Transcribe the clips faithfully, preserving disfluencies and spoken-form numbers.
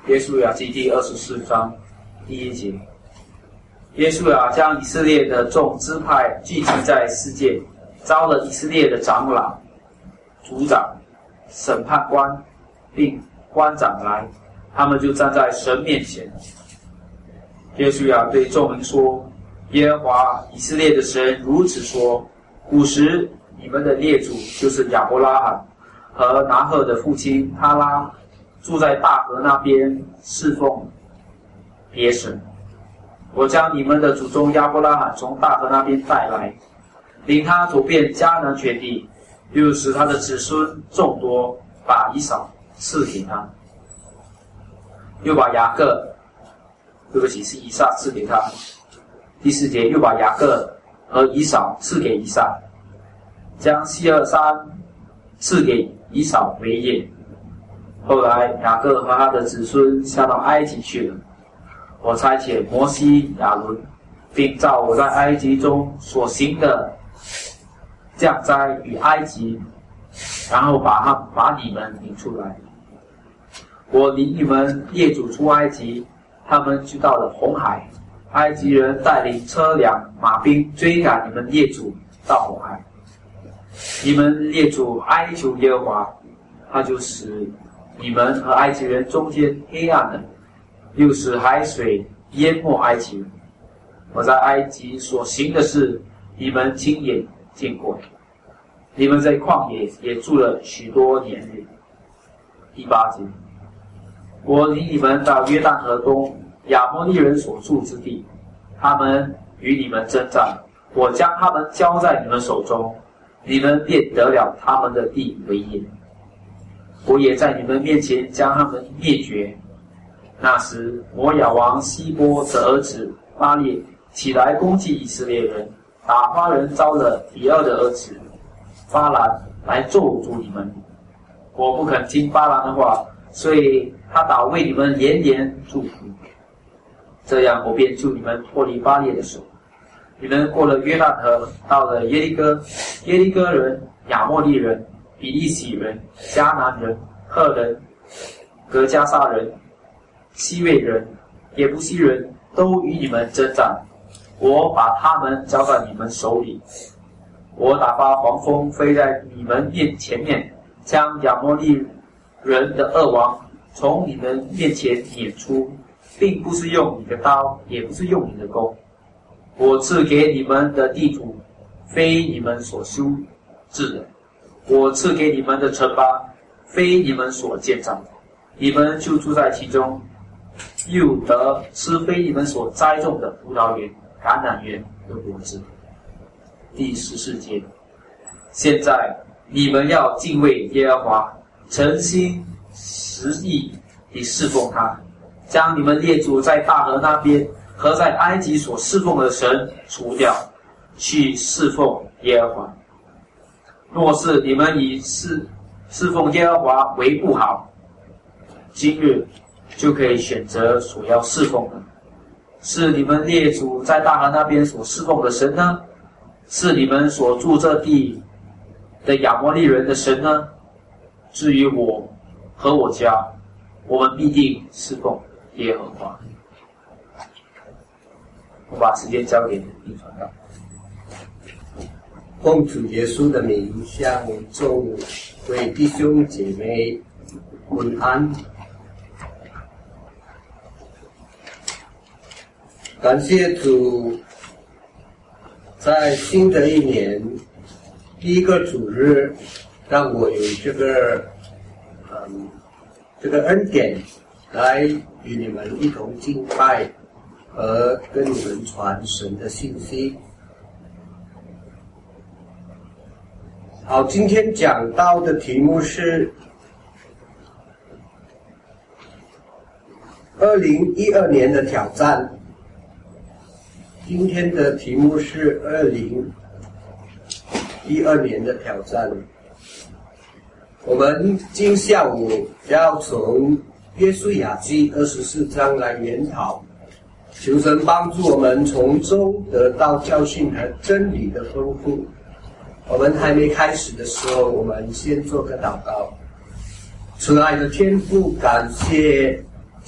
约书亚记第二十四章第一节，约书亚将以色列的众支派聚集在世界，招了以色列的长老、族长、审判官并官长来，他们就站在神面前。约书亚对众民说：耶和华以色列的神如此说，古时你们的列祖就是亚伯拉罕和拿鹤的父亲他拉，住在大河那边侍奉别神。我将你们的祖宗亚伯拉罕从大河那边带来，领他走遍迦南全地，又使他的子孙众多，把以扫赐给他，又把雅各，对不起，是以撒赐给他。第四节，又把雅各和以扫赐给以撒，将西珥山赐给以扫为业。后来雅各和他的子孙下到埃及去了。我差遣摩西、亚伦，并照我在埃及中所行的降灾与埃及，然后把他把你们领出来。我领你们列祖出埃及，他们就到了红海，埃及人带领车辆马兵追赶你们列祖到红海。你们列祖哀求耶和华，他就使你们和埃及人中间黑暗了，又使海水淹没埃及人。我在埃及所行的事，你们亲眼见过。你们在旷野也住了许多年日。第八节，我领你们到约旦河东亚摩利人所住之地，他们与你们征战，我将他们交在你们手中，你们便得了他们的地为业。我也在你们面前将他们灭绝。那时摩亚王希波的儿子巴列起来攻击以色列人，打发人招了比尔的儿子巴兰来咒诅你们。我不肯听巴兰的话，所以他倒为你们连连祝福。这样我便救你们脱离巴列的手。你们过了约旦河，到了耶利哥，耶利哥人、亚莫利人、比利洗人、迦南人、赫人、格加撒人、西魏人、耶布西人都与你们征战，我把他们交在你们手里。我打发黄蜂飞在你们面前面，将亚摩利人的恶王从你们面前撵出，并不是用你的刀，也不是用你的弓。我赐给你们的地土，非你们所修治的；我赐给你们的城邦，非你们所建造的。你们就住在其中，又得吃非你们所栽种的葡萄园、橄榄园和果子。第十四节，现在你们要敬畏耶和华，诚心实意地侍奉他，将你们列祖在大河那边和在埃及所侍奉的神除掉，去侍奉耶和华。若是你们以侍侍奉耶和华为不好，今日就可以选择所要侍奉的，是你们列祖在大河那边所侍奉的神呢，是你们所住这地的亚摩利人的神呢？至于我和我家，我们必定侍奉耶和华。我把时间交给林传道。 奉主耶稣的名，向众位弟兄姐妹问安。感谢主，在新的一年第一个主日，让我有这个嗯这个恩典，来与你们一同敬拜和跟你们传神的信息。好，今天讲到的题目是二零一二年的挑战。今天的题目是二零一二年的挑战。我们今下午要从约书亚记二十四章来研讨，求神帮助我们从中得到教训和真理的丰富。我们还没开始的时候，我们先做个祷告。慈爱的天父，感谢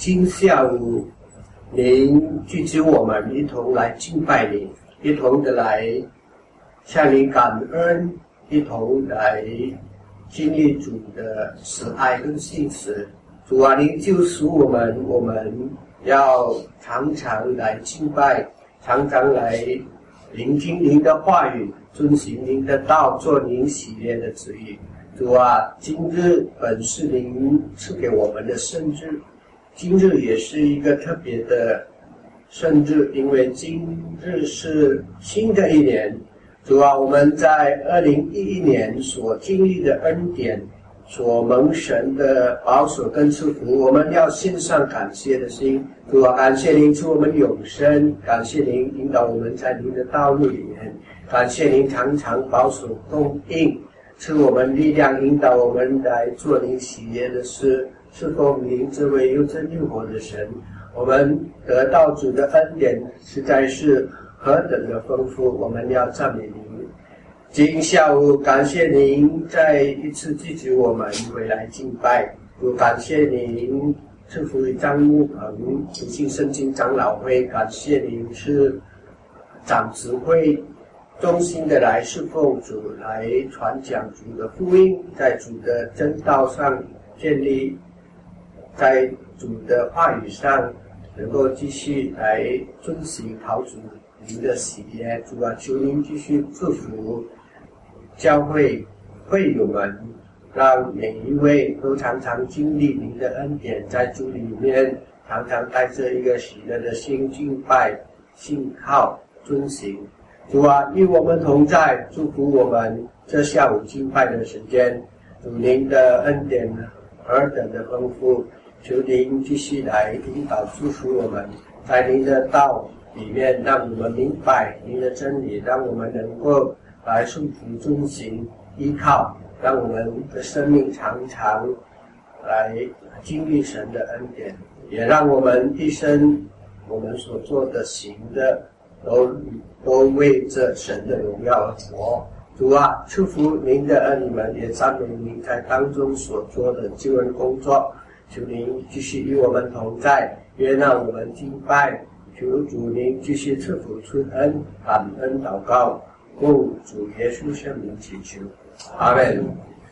今下午您聚集我们一同来敬拜你，一同的来向你感恩，一同来经历主的慈爱跟信实。主啊，您救赎我们，我们要常常来敬拜，常常来聆听您的话语，遵行您的道，做您喜悦的旨意。主啊，今日本是您赐给我们的圣日，今日也是一个特别的圣日，因为今日是新的一年。主啊，我们在二零一一年所经历的恩典，所蒙神的保守跟祝福，我们要献上感谢的心。主啊，感谢您赐我们永生，感谢您引导我们在您的道路里面，感谢您常常保守供应，赐我们力量，引导我们来做您喜悦的事，侍奉您这位又真又活的神。我们得到主的恩典实在是何等的丰富，我们要赞美您。今下午感谢您再一次聚集我们回来敬拜，主感谢您赐福张木鹏普信圣经长老会，感谢您是长执会衷心的来侍奉主，来传讲主的福音，在主的真道上建立，在主的话语上能够继续来遵行讨主您的喜悦。主啊，求您继续祝福教会会友们，让每一位都常常经历您的恩典，在主里面常常带着一个喜乐的心敬拜、信靠、遵行。主啊，与我们同在，祝福我们这下午敬拜的时间。主您的恩典何等的丰富，求您继续来引导祝福我们，在您的道里面让我们明白您的真理，让我们能够来顺服遵行依靠，让我们的生命常常来经历神的恩典，也让我们一生我们所做的行的都都为着神的荣耀而活。主啊，祝福您的儿女们，也赞美您在当中所做的救恩工作。求您继续与我们同在，悦纳我们敬拜。求主您继续赐福春恩，感恩祷告，奉主耶稣圣名祈求，阿们。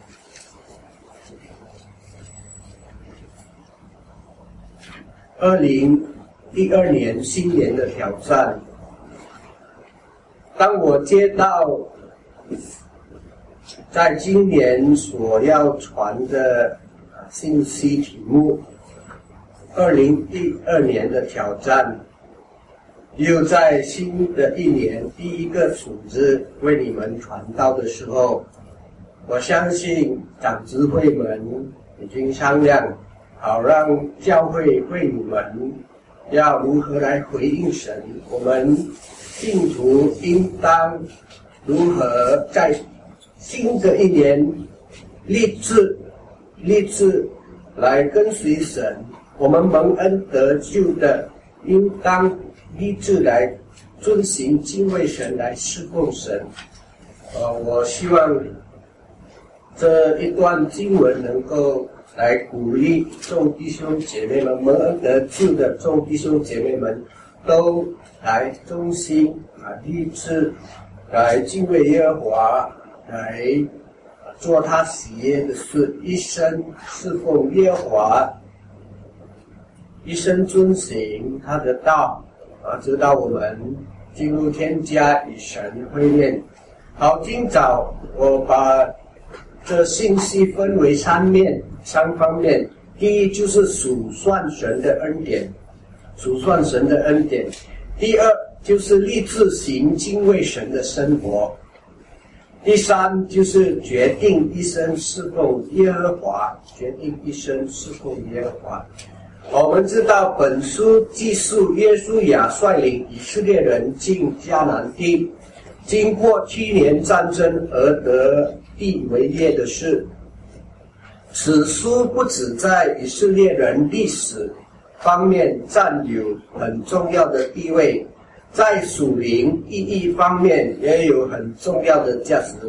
二零一二年新年的挑战，当我接到在今年所要传的信息题目，二零一二年的挑战，又在新的一年第一个组织为你们传道的时候，我相信长执会们已经商量好，让教会会友们要如何来回应神。我们信徒应当如何在新的一年立志立志来跟随神。我们蒙恩得救的，应当立志来遵行敬畏神，来侍奉神。呃，我希望这一段经文能够来鼓励众弟兄姐妹们，蒙恩得救的众弟兄姐妹们，都来忠心啊立志，来敬畏耶和华，来做他喜悦的事，一生侍奉耶和华，一生遵行他的道啊，直到我们进入天家与神会面。好，今早我把这信息分为三面三方面。第一就是数算神的恩典，数算神的恩典。第二就是立志行敬畏神的生活。第三就是决定一生侍奉耶和华，决定一生侍奉耶和华。我们知道本书记述约书亚率领以色列人进迦南地，经过七年战争而得地为业的事。此书不只在以色列人历史方面占有很重要的地位，在属灵意义方面也有很重要的价值。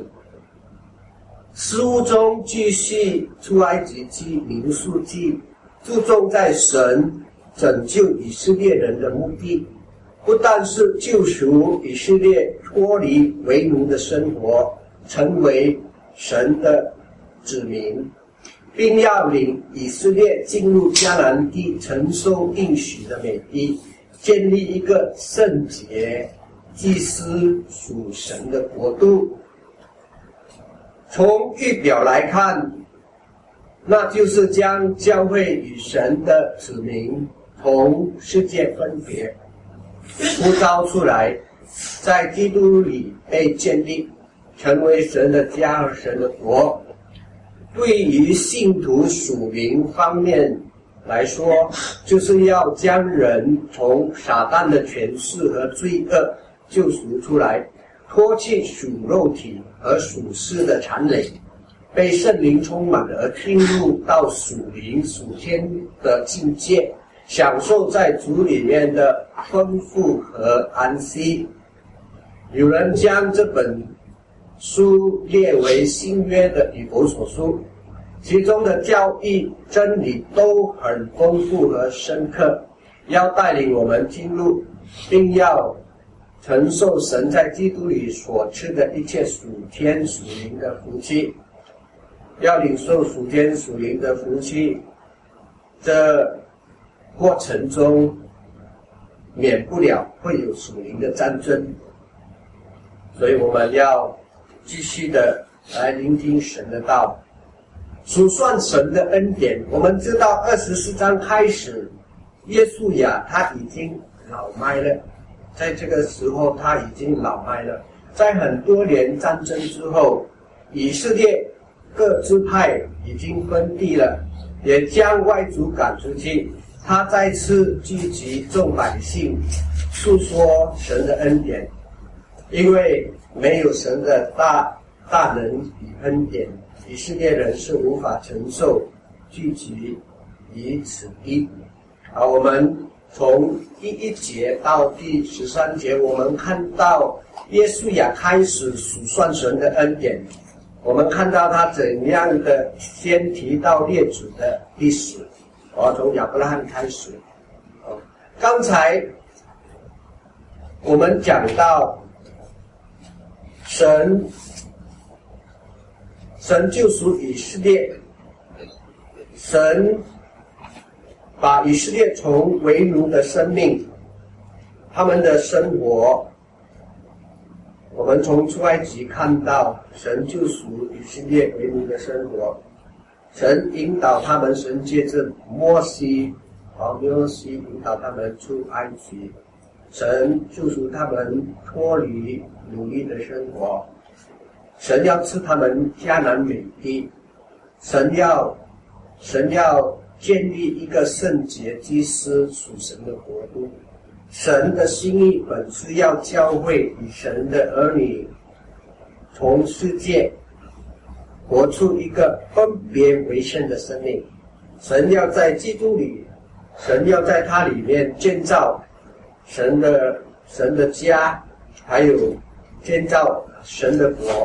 书中继续出埃及记、民数记，注重在神拯救以色列人的目的，不但是救赎以色列脱离为奴的生活，成为神的子民，并要领以色列进入迦南地，承受应许的美地，建立一个圣洁、祭司属神的国度。从预表来看，那就是将教会与神的子民从世界分别，呼召出来，在基督里被建立，成为神的家和神的国。对于信徒属灵方面来说，就是要将人从撒旦的权势和罪恶救赎出来，脱去属肉体和属世的残累，被圣灵充满而进入到属灵属天的境界，享受在主里面的丰富和安息。有人将这本书列为新约的以弗所书，其中的教义真理都很丰富和深刻，要带领我们进入，并要承受神在基督里所赐的一切属天属灵的福气。要领受属天属灵的福气，这过程中免不了会有属灵的战争，所以我们要继续的来聆听神的道，数算神的恩典。我们知道二十四章开始，约书亚他已经老迈了，在这个时候他已经老迈了。在很多年战争之后，以色列各支派已经分地了，也将外族赶出去。他再次聚集众百姓，诉说神的恩典，因为没有神的大大能与恩典，以色列人是无法承受聚集于此地。啊，我们从第一节到第十三节，我们看到约书亚开始数算神的恩典。我们看到他怎样的先提到列祖的历史，哦，从亚伯拉罕开始。哦，刚才我们讲到神神救赎以色列，神把以色列从为奴的生命，他们的生活，我们从出埃及看到神救赎以色列为奴的生活，神引导他们，神借着摩西，啊，摩西引导他们出埃及，神救赎他们脱离奴役的生活，神要赐他们迦南美地，神要神要建立一个圣洁祭司属神的国度。神的心意本是要教会与神的儿女从世界活出一个分别为圣的生命。神要在基督里，神要在他里面建造神的神的家，还有建造神的国。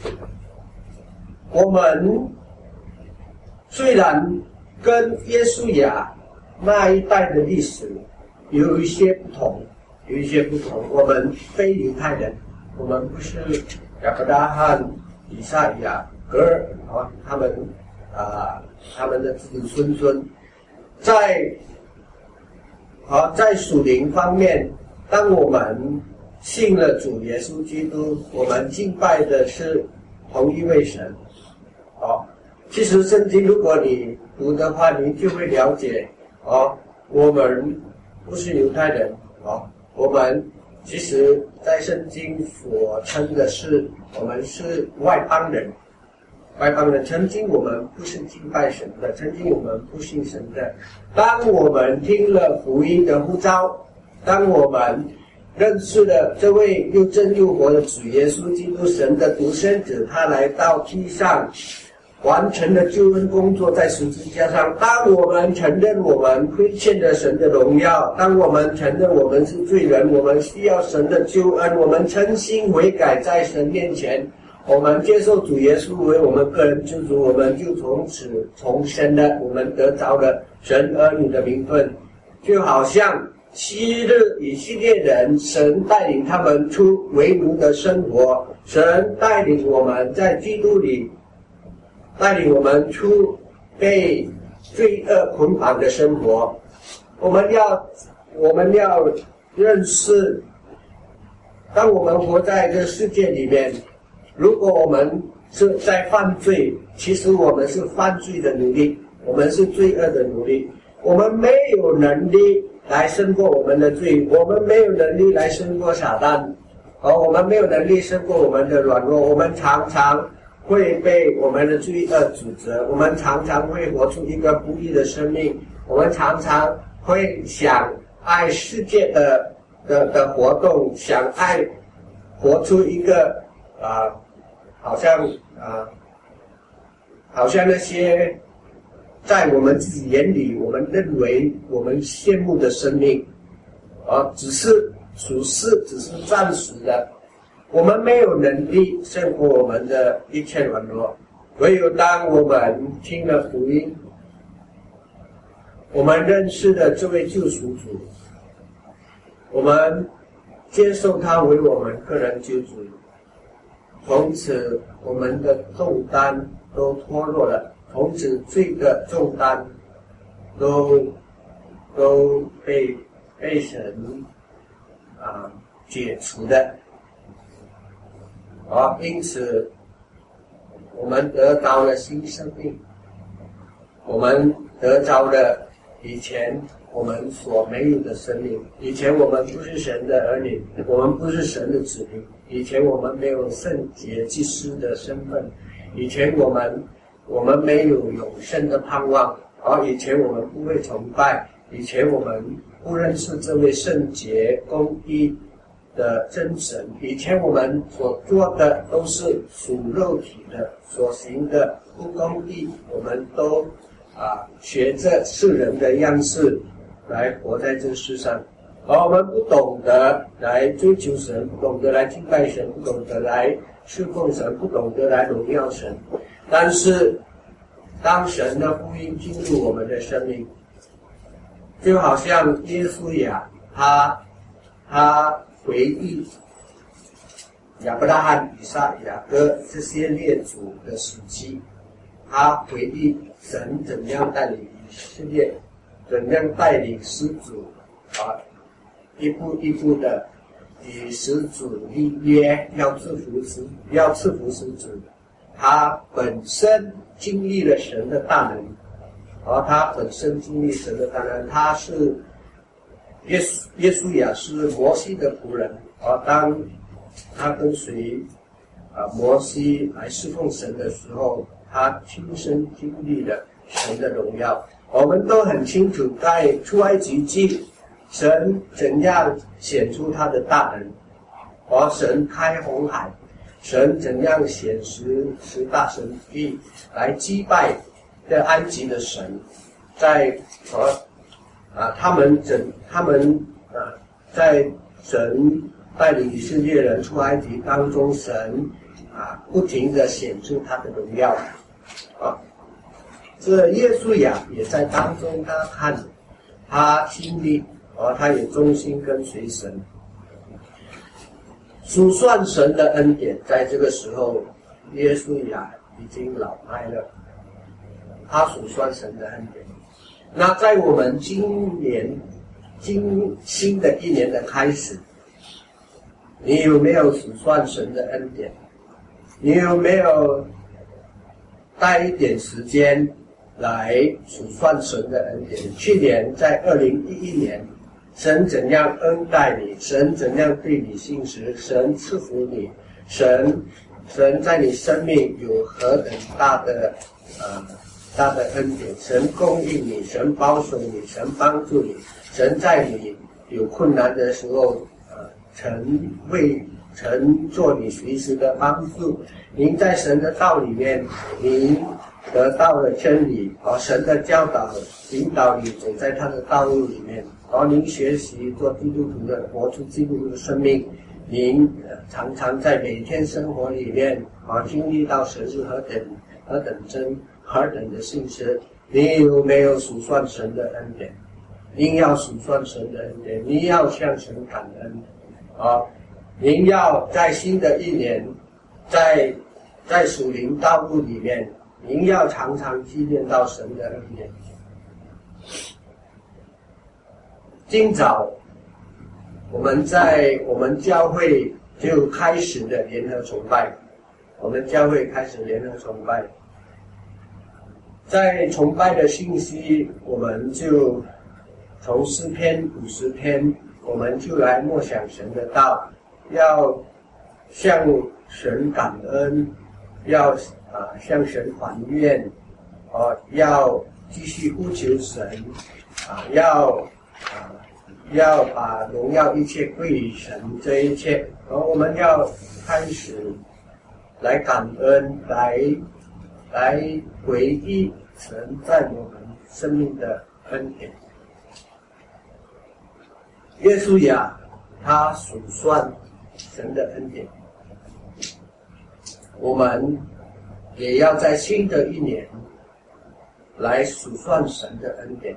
我们虽然跟约书亚那一代的历史有一些不同，有一些不同。我们非犹太人，我们不是亚伯拉罕、以撒、雅各啊，他们啊，他们的子子孙孙，在啊在属灵方面，当我们信了主耶稣基督，我们敬拜的是同一位神。哦，其实圣经如果你读的话，你就会了解哦，我们不是犹太人哦，我们其实在圣经所称的是我们是外邦人，外邦人。曾经我们不是敬拜神的，曾经我们不信神的。当我们听了福音的呼召，当我们认识了这位又真又活的主耶稣基督，神的独生子，他来到地上完成了救恩工作，在十字架上。当我们承认我们亏欠了神的荣耀，当我们承认我们是罪人，我们需要神的救恩，我们诚心悔改，在神面前，我们接受主耶稣为我们个人救主，我们就从此重生了，我们得着了神儿女的名分。 就好像昔日以色列人，神带领他们出为奴的生活，神带领我们在基督里，带领我们出被罪恶捆绑的生活。我们要我们要认识，当我们活在这世界里面，如果我们是在犯罪，其实我们是犯罪的奴隶，我们是罪恶的奴隶，我们没有能力来胜过我们的罪，我们没有能力来胜过撒旦，而我们没有能力胜过我们的软弱，我们常常会被我们的罪恶指责，我们常常会活出一个不义的生命，我们常常会想爱世界的的的活动，想爱活出一个啊、呃，好像啊、呃，好像那些在我们自己眼里，我们认为我们羡慕的生命，啊，只是属世，只是暂时的，我们没有能力胜过我们的一切软弱。唯有当我们听了福音，我们认识了这位救赎主，我们接受他为我们个人救主，从此我们的重担都脱落了，从此罪的重担都都被被神啊解除的。啊，因此我们得到了新生命，我们得着了以前我们所没有的生命。以前我们不是神的儿女，我们不是神的子民，以前我们没有圣洁祭司的身份，以前我们我们没有永生的盼望，而以前我们不会崇拜，以前我们不认识这位圣洁公义的真神，以前我们所做的都是属肉体的，所行的不公义，我们都啊学着世人的样式来活在这世上，而我们不懂得来追求神，不懂得来敬拜神，不懂得来侍奉神，不懂得来荣耀神。但是当神的福音进入我们的生命，就好像耶稣亚他他回忆亚伯拉罕、以撒、雅各这些列祖的时期，他回忆神怎样带领以色列，怎样带领始祖啊，一步一步的与始祖立约，要赐福始要赐福始祖。他本身经历了神的大能，而他本身经历神的大能，他是耶稣耶稣亚是摩西的仆人，而当他跟随啊摩西来侍奉神的时候，他亲身经历了神的荣耀。我们都很清楚，在出埃及记，神怎样显出他的大能，而神开红海，神怎样显示十大神迹来击败在埃及的神，在和啊他们怎他们啊在神带领以色列人出埃及当中，神啊不停地显出他的荣耀啊。这耶稣亚也在当中，他看他经历，而他也忠心跟随神。数算神的恩典，在这个时候，耶稣亚已经老迈了，他数算神的恩典。那在我们今年今新的一年的开始，你有没有数算神的恩典？你有没有带一点时间来数算神的恩典？去年在二零一一年，神怎样恩待你，神怎样对你信实，神赐福你，神神在你生命有何等大的呃大的恩典，神供应你，神保守你，神帮助你，神在你有困难的时候呃曾为曾做你随时的帮助。您在神的道里面，您得到了真理，而神的教导引导你走在他的道路里面，而您学习做基督徒的，活出基督徒的生命。您、呃、常常在每天生活里面啊经历到神是何等何等真何等的信实。你有没有数算神的恩典？ 您要数算神的恩典，您要向神感恩啊！您要在新的一年，在在属灵道路里面，您要常常纪念到神的恩典。今早我们在我们教会就开始的联合崇拜，我们教会开始联合崇拜，在崇拜的信息，我们就从诗篇五十篇，我们就来默想神的道，要向神感恩，要啊向神还愿，啊要继续呼求神，啊要啊要把荣耀一切归于神，这一切，而我们要开始来感恩，来来回忆神在我们生命的恩典。耶稣呀，他数算神的恩典，我们也要在新的一年来数算神的恩典。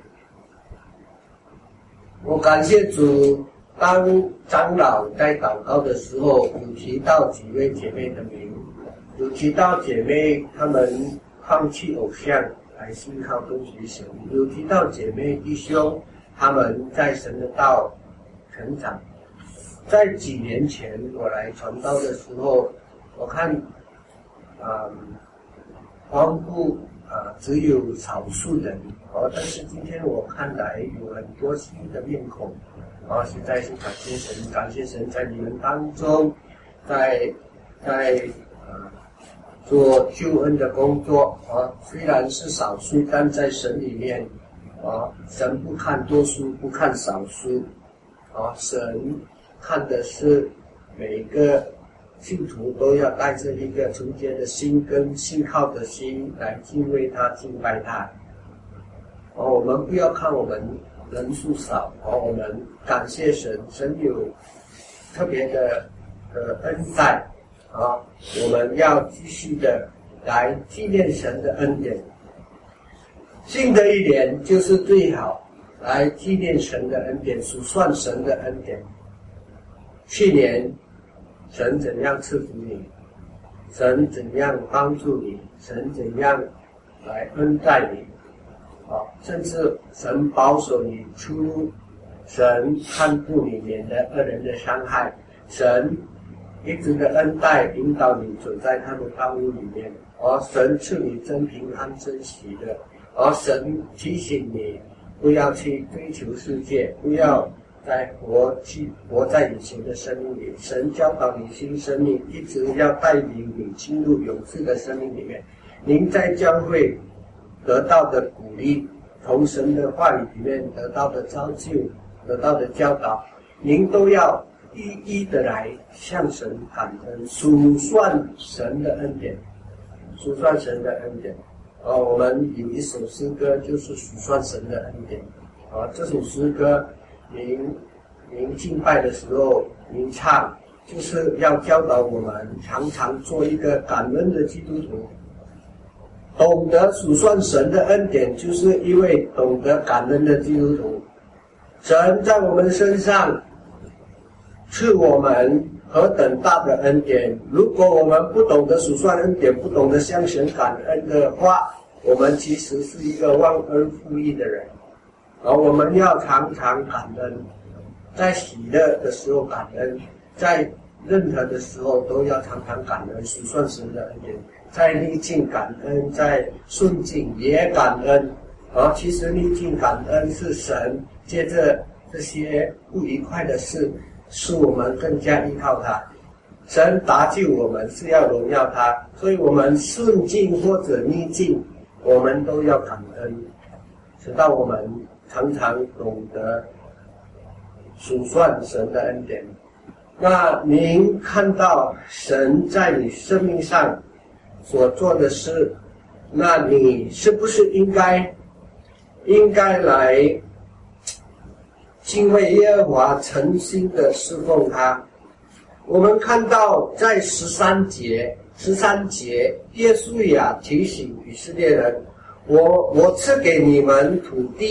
我感谢主，当长老在祷告的时候，有提到几位姐妹的名，有提到姐妹她们放弃偶像来信靠跟随神，有提到姐妹弟兄他们在神的道成长。在几年前我来传道的时候，我看啊光顾啊只有少数人哦，但是今天我看来有很多新的面孔啊，实在是感谢神，感谢神在你们当中，在在啊做救恩的工作啊，虽然是少数，但在神里面啊，神不看多数，不看少数啊，神看的是每个信徒都要带着一个纯洁的心跟信靠的心来敬畏他、敬拜他。哦，我们不要看我们人数少，哦，我们感谢神，神有特别的呃恩待啊，我们要继续的来纪念神的恩典。新的一年就是最好来纪念神的恩典，数算神的恩典。去年神怎样赐福你，神怎样帮助你，神怎样来恩待你啊，甚至神保守你出，神看顾你，免得恶人的伤害，神一直的恩待引导你走在他的道路里面，而神赐你真平安真喜乐，而神提醒你不要去追求世界，不要在活去活在以前的生命里，神教导你新生命，一直要带领你进入永世的生命里面。您在教会得到的鼓励，从神的话语里面得到的造就，得到的教导，您都要一一的来向神感恩，数算神的恩典，数算神的恩典。啊，我们有一首诗歌就是数算神的恩典。啊，这首诗歌您您敬拜的时候您唱，就是要教导我们常常做一个感恩的基督徒，懂得数算神的恩典，就是一位懂得感恩的基督徒。神在我们身上赐我们何等大的恩典，如果我们不懂得数算恩典，不懂得向神感恩的话，我们其实是一个忘恩负义的人。而我们要常常感恩，在喜乐的时候感恩，在任何的时候都要常常感恩，数算神的恩典，在逆境感恩，在顺境也感恩。而其实逆境感恩是神借着这些不愉快的事，使我们更加依靠他。神搭救我们是要荣耀他，所以我们顺境或者逆境，我们都要感恩，直到我们常常懂得数算神的恩典。那您看到神在你生命上所做的事，那你是不是应该应该来敬畏耶和华，诚心的侍奉他？我们看到在十三节十三节耶稣呀提醒以色列人，我我赐给你们土地，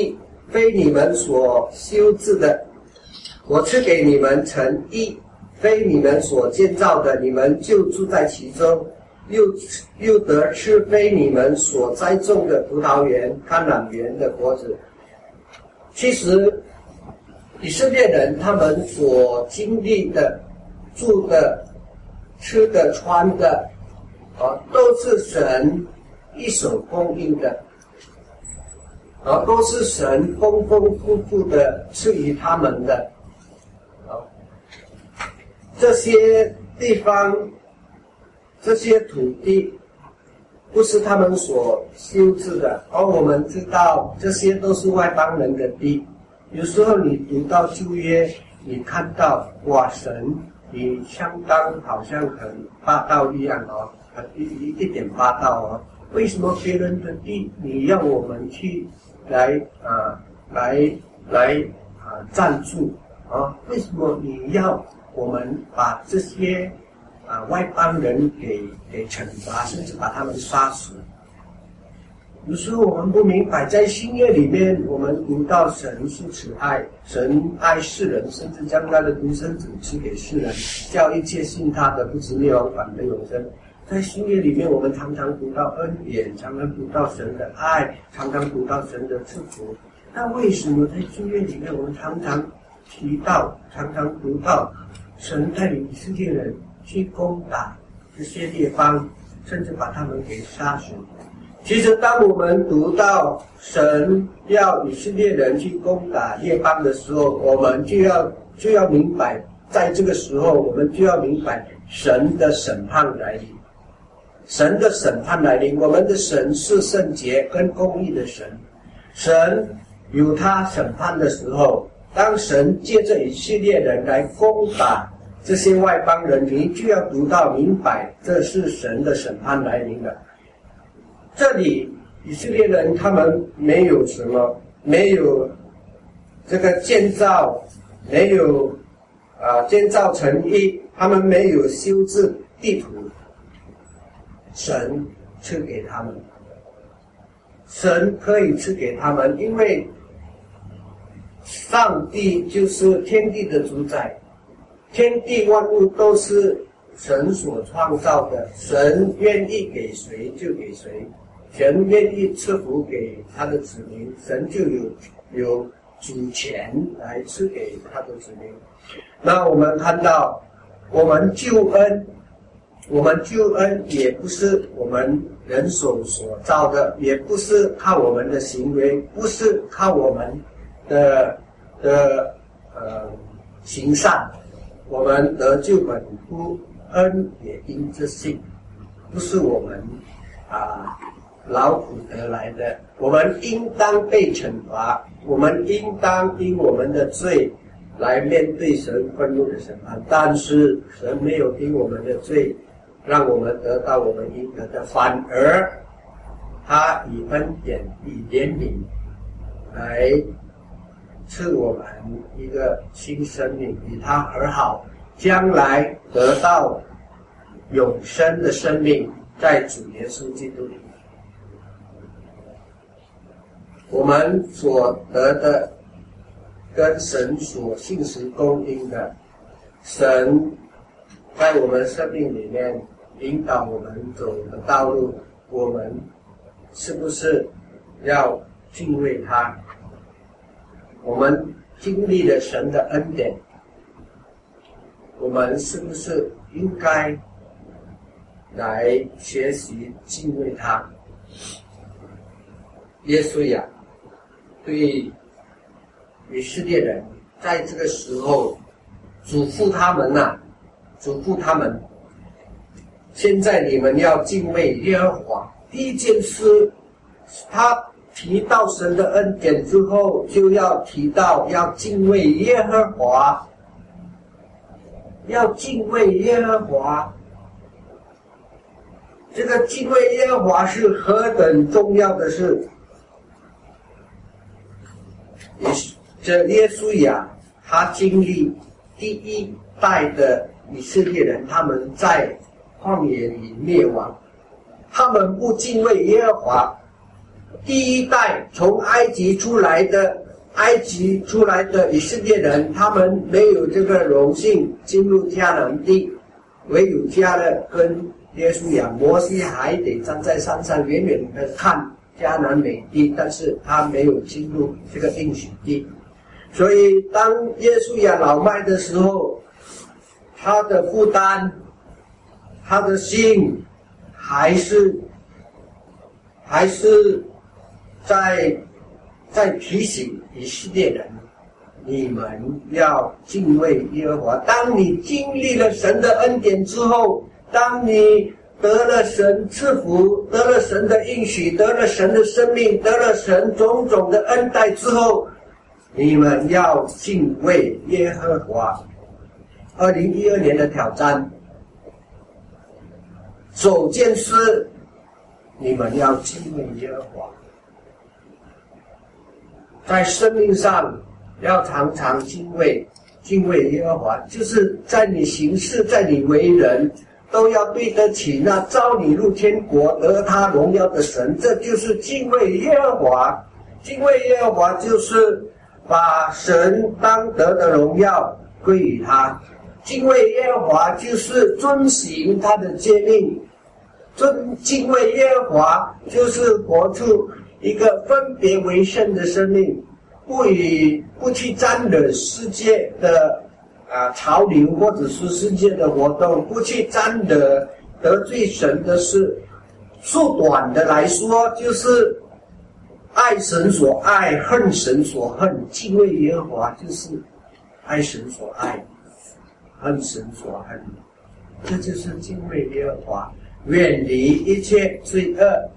非你们所修治的，我赐给你们成义，非你们所建造的，你们就住在其中，又又得吃非你们所栽种的葡萄园、橄榄园的果子。其实以色列人他们所经历的、住的、吃的、穿的，啊，都是神一手供应的，啊，都是神丰丰富富的赐予他们的。啊，这些地方、这些土地，不是他们所修治的，而我们知道这些都是外邦人的地。有时候你读到旧约，你看到哇，神你相当好像很霸道一样哦，一一一点霸道哦。为什么别人的地你让我们去来啊来来啊占住啊？为什么你要我们把这些啊外邦人给给惩罚，甚至把他们杀死？有时候我们不明白，在新约里面，我们读到神是慈爱，神爱世人，甚至将他的独生子赐给世人，叫一切信他的不至灭亡，反得永生。在新约里面，我们常常读到恩典，常常读到神的爱，常常读到神的赐福。那为什么在旧约里面，我们常常提到、常常读到神带领以色列人去攻打这些列邦，甚至把他们给杀死？其实当我们读到神要以色列人去攻打列邦的时候，我们就要就要明白，在这个时候我们就要明白神的审判来临。神的审判来临，我们的神是圣洁跟公义的神。神有他审判的时候，当神借着以色列人来攻打这些外邦人，你就要读到明白，这是神的审判来临了。这里以色列人他们没有什么，没有这个建造，没有啊建造成义，他们没有修治地图，神赐给他们，神可以赐给他们，因为上帝就是天地的主宰，天地万物都是神所创造的，神愿意给谁就给谁。神愿意赐福给他的子民，神就有有主权来赐给他的子民。那我们看到，我们救恩，我们救恩也不是我们人手所造的，也不是靠我们的行为，不是靠我们的的呃行善，我们得救本乎恩，也因着信，不是我们啊。劳苦得来的，我们应当被惩罚，我们应当因我们的罪来面对神愤怒的审判。但是神没有因我们的罪让我们得到我们应得的，反而他以恩典、以怜悯来赐我们一个新生命，与他和好，将来得到永生的生命，在主耶稣基督里。我们所得的跟神所信实供应的，神在我们生命里面引导我们走的道路，我们是不是要敬畏他？我们经历了神的恩典，我们是不是应该来学习敬畏他？耶稣呀，对以色列人在这个时候嘱咐他们呐、啊，嘱咐他们，现在你们要敬畏耶和华。第一件事，他提到神的恩典之后，就要提到要敬畏耶和华，要敬畏耶和华。这个敬畏耶和华是何等重要的事！也是这耶稣呀，他经历第一代的以色列人，他们在旷野里灭亡，他们不敬畏耶和华。第一代从埃及出来的埃及出来的以色列人，他们没有这个荣幸进入迦南地，唯有加勒跟约书亚，摩西还得站在山上远远的看迦南美地，但是他没有进入这个应许地。所以当约书亚老迈的时候，他的负担，他的心还是还是在在提醒以色列人，你们要敬畏耶和华。当你经历了神的恩典之后，当你得了神赐福，得了神的应许，得了神的生命，得了神种种的恩待之后，你们要敬畏耶和华。二零一二年的挑战，首件事，你们要敬畏耶和华。在生命上要常常敬畏敬畏耶和华，就是在你行事，在你为人，都要对得起那召你入天国得他荣耀的神。这就是敬畏耶和华。敬畏耶和华就是把神当得的荣耀归于他。敬畏耶和华就是遵行他的诫命。尊敬畏耶和华就是活出一个分别为圣的生命，不与不去沾惹世界的啊潮流，或者是世界的活动，不去沾惹得罪神的事。缩短的来说，就是爱神所爱，恨神所恨。敬畏耶和华就是爱神所爱，恨神所恨。这就是敬畏耶和华，远离一切罪恶，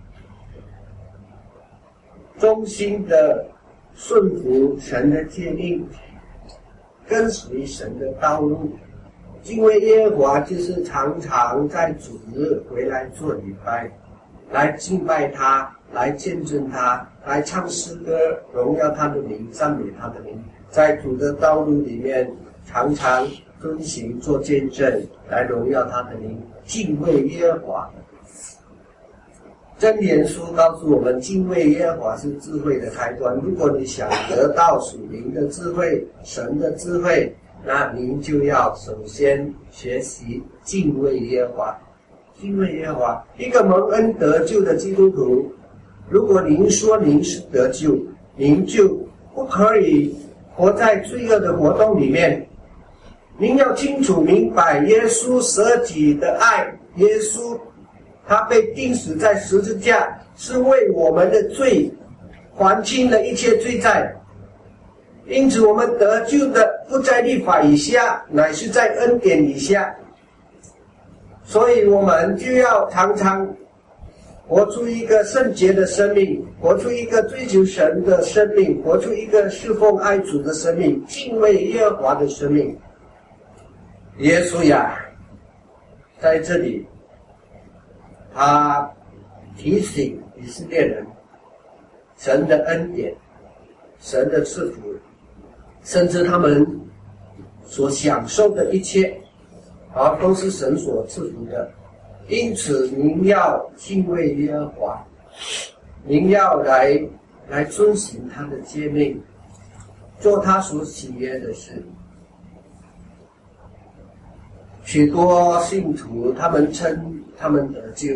忠心的顺服神的诫命，跟随神的道路。敬畏耶和华就是常常在主日回来做礼拜，来敬拜他，来见证他，来唱诗歌，荣耀他的名，赞美他的名。在主的道路里面常常遵行做见证，来荣耀他的名，敬畏耶和华。箴言书告诉我们，敬畏耶和华是智慧的开端。如果你想得到属灵的智慧，神的智慧，那您就要首先学习敬畏耶和华。敬畏耶和华，一个蒙恩得救的基督徒，如果您说您是得救，您就不可以活在罪恶的活动里面。您要清楚明白耶稣舍己的爱，耶稣他被钉死在十字架，是为我们的罪还清了一切罪债。因此我们得救的不在律法以下，乃是在恩典以下。所以我们就要常常活出一个圣洁的生命，活出一个追求神的生命，活出一个侍奉爱主的生命，敬畏耶和华的生命。耶稣呀，在这里他提醒以色列人，神的恩典，神的赐福，甚至他们所享受的一切啊，都是神所赐福的。因此您要敬畏耶和华，您要来来遵行他的诫命，做他所喜悦的事。许多信徒他们称他们得救，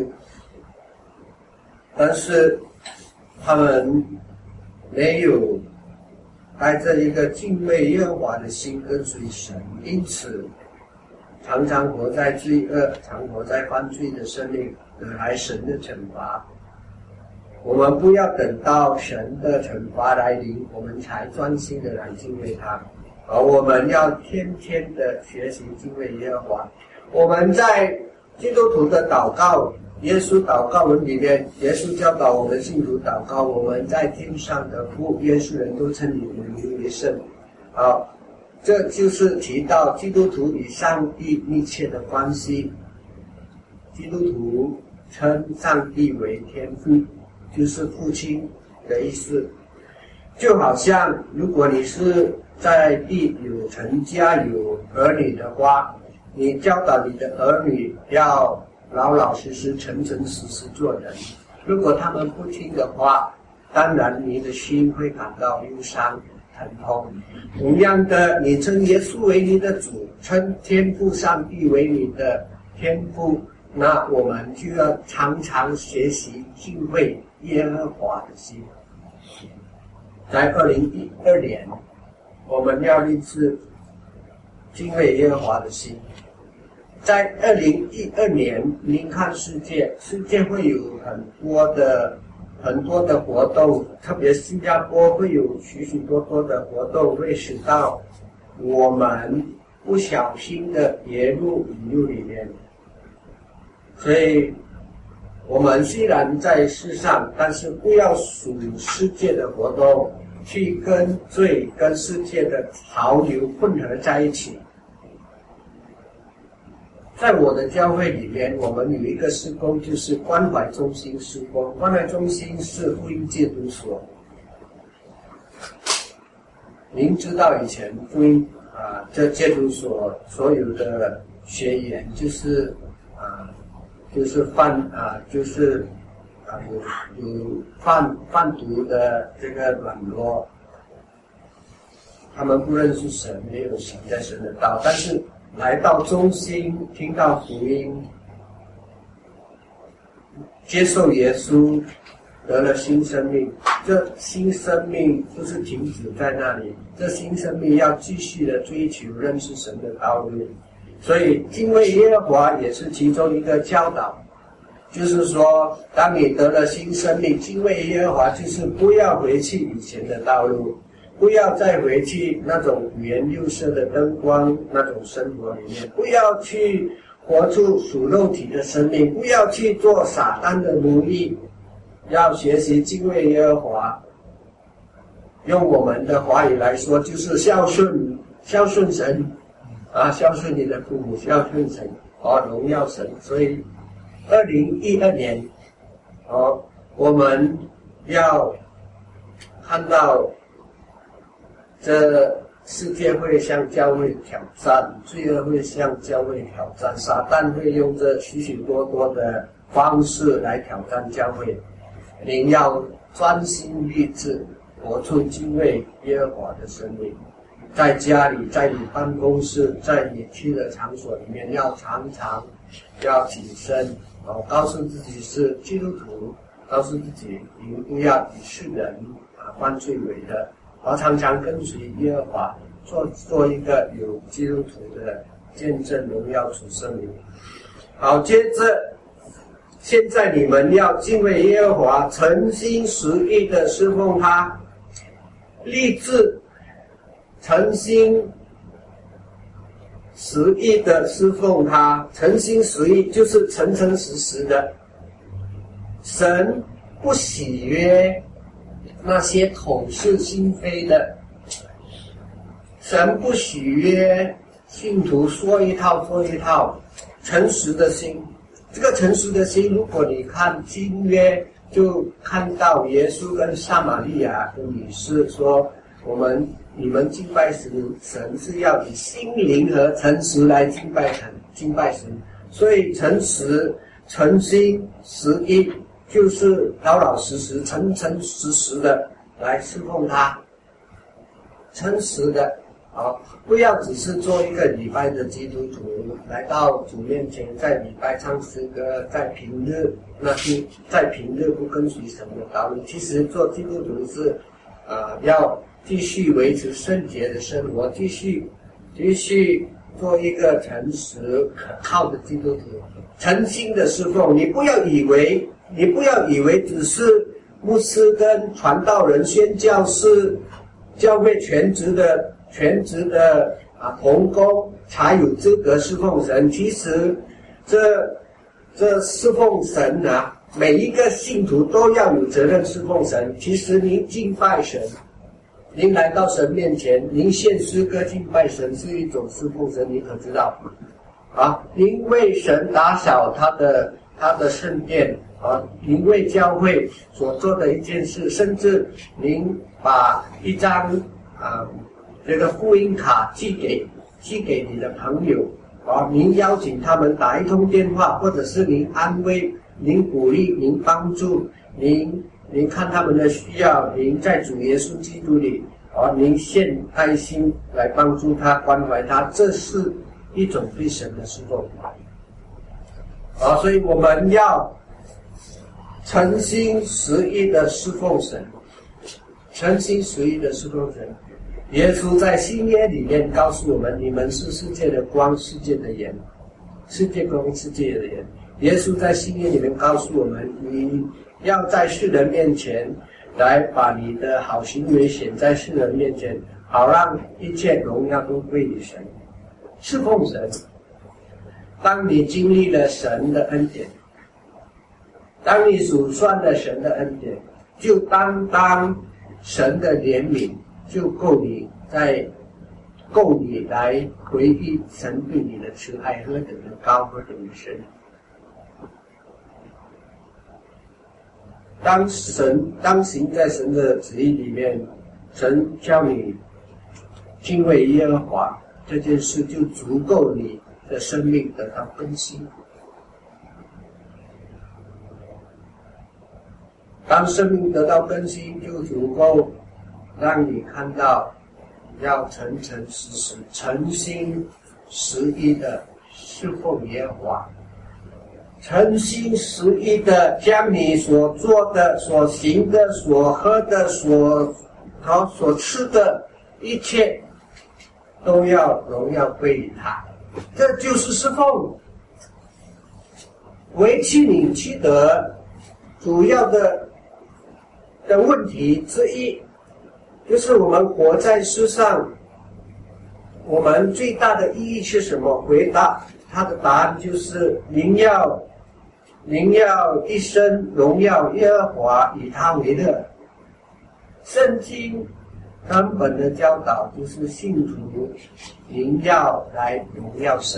但是他们没有带着一个敬畏耶和华的心跟随神，因此常常活在罪恶，常活在犯罪的生命，得来神的惩罚。我们不要等到神的惩罚来临，我们才专心的来敬畏他，而我们要天天的学习敬畏耶和华。我们在基督徒的祷告，耶稣祷告文里面，耶稣教导我们信徒祷告，我们在天上的父，愿世人都称你的名为圣。啊，这就是提到基督徒与上帝密切的关系。基督徒称上帝为天父，就是父亲的意思。就好像如果你是在地有成家有儿女的话，你教导你的儿女要老老实实诚诚实实做人，如果他们不听的话， 当然你的心会感到忧伤疼痛。同样的，你称耶稣为你的主，称天父上帝为你的天父，那我们就要常常学习敬畏耶和华的心。在二零一二年，我们要立志敬畏耶和华的心。在二零一二年，您看世界，世界会有很多的很多的活动，特别新加坡会有许许多多的活动，会使到我们不小心的跌入引诱里面。所以，我们虽然在世上，但是不要属世界的活动，去跟罪、跟世界的潮流混合在一起。在我的教会里面，我们有一个事工，就是关怀中心事工。关怀中心是福音戒毒所。您知道以前福音啊，这戒毒所所有的学员，就是啊，就是贩啊，就是啊有有贩贩毒的这个软弱，他们不认识神，没有行在神的道，但是来到中心，听到福音，接受耶稣，得了新生命。这新生命不是停止在那里，这新生命要继续的追求认识神的道路。所以敬畏耶和华也是其中一个教导，就是说，当你得了新生命，敬畏耶和华就是不要回去以前的道路。不要再回去那种五颜六色的灯光那种生活里面，不要去活出属肉体的生命，不要去做撒旦的奴隶，要学习敬畏耶和华。用我们的话语来说，就是孝顺孝顺神啊，孝顺你的父母，孝顺神，哦，荣耀神。所以二零一二年哦，我们要看到这世界会向教会挑战，罪恶会向教会挑战，撒旦会用这许许多多的方式来挑战教会。您要专心立志，活出敬畏耶和华的生命。在家里，在你办公室，在你去的场所里面，要常常要谨慎，哦，告诉自己是基督徒，告诉自己你不要以世人啊犯罪为的。而常常跟随耶和华，做做一个有基督徒的见证荣耀主圣名。好，接着，现在你们要敬畏耶和华，诚心实意的侍奉他，立志诚心实意的侍奉他，诚心实意就是诚诚实实的。神不喜悦那些口是心非的，神不喜悦信徒说一套做一套，诚实的心。这个诚实的心，如果你看新约，就看到耶稣跟撒玛利亚的女士说，我们你们敬拜神，神是要以心灵和诚实来敬拜神，敬拜神。所以诚实、诚心、实意，就是老老实实、诚诚实实的来侍奉他，诚实的啊，不要只是做一个礼拜的基督徒，来到主面前，在礼拜唱诗歌，在平日那是在平日不跟随神的道路。其实做基督徒是啊、呃，要继续维持圣洁的生活，继续继续做一个诚实可靠的基督徒，诚心的侍奉。你不要以为。你不要以为只是牧师跟传道人宣教士教会全职的全职的啊同工才有资格侍奉神。其实这这侍奉神啊，每一个信徒都要有责任侍奉神。其实您敬拜神，您来到神面前，您献诗歌敬拜神是一种侍奉神，你可知道啊？您为神打扫他的他的圣殿啊，您为教会所做的一件事，甚至您把一张啊这个福音卡寄给寄给你的朋友啊，您邀请他们打一通电话，或者是您安慰、您鼓励、您帮助、您您看他们的需要，您在主耶稣基督里，啊，您献爱心来帮助他、关怀他，这是一种对神的侍奉。啊，所以我们要诚心实意的侍奉神，诚心实意的侍奉神。耶稣在新约里面告诉我们：你们是世界的光，世界的盐，世界光，世界的盐。耶稣在新约里面告诉我们：你要在世人面前来把你的好行为显在世人面前，好让一切荣耀都归于神，侍奉神。当你经历了神的恩典，当你数算了神的恩典，就担当神的怜悯，就够你在够你来回忆神对你的慈爱何等的高，何等的深。当神当行在神的旨意里面，神叫你敬畏耶和华，这件事就足够你的生命得到更新。当生命得到更新，就足够让你看到要诚诚实实、诚心实意的侍奉耶和华，诚心实意的将你所做的、所行的、所喝的、所好所吃的一切，都要荣耀归于他。这就是侍奉。为器皿积德主要的的问题之一，就是我们活在世上，我们最大的意义是什么？回答他的答案就是您要您要一生荣耀耶和华，以他为乐。圣经根本的教导就是信徒您要来荣耀神，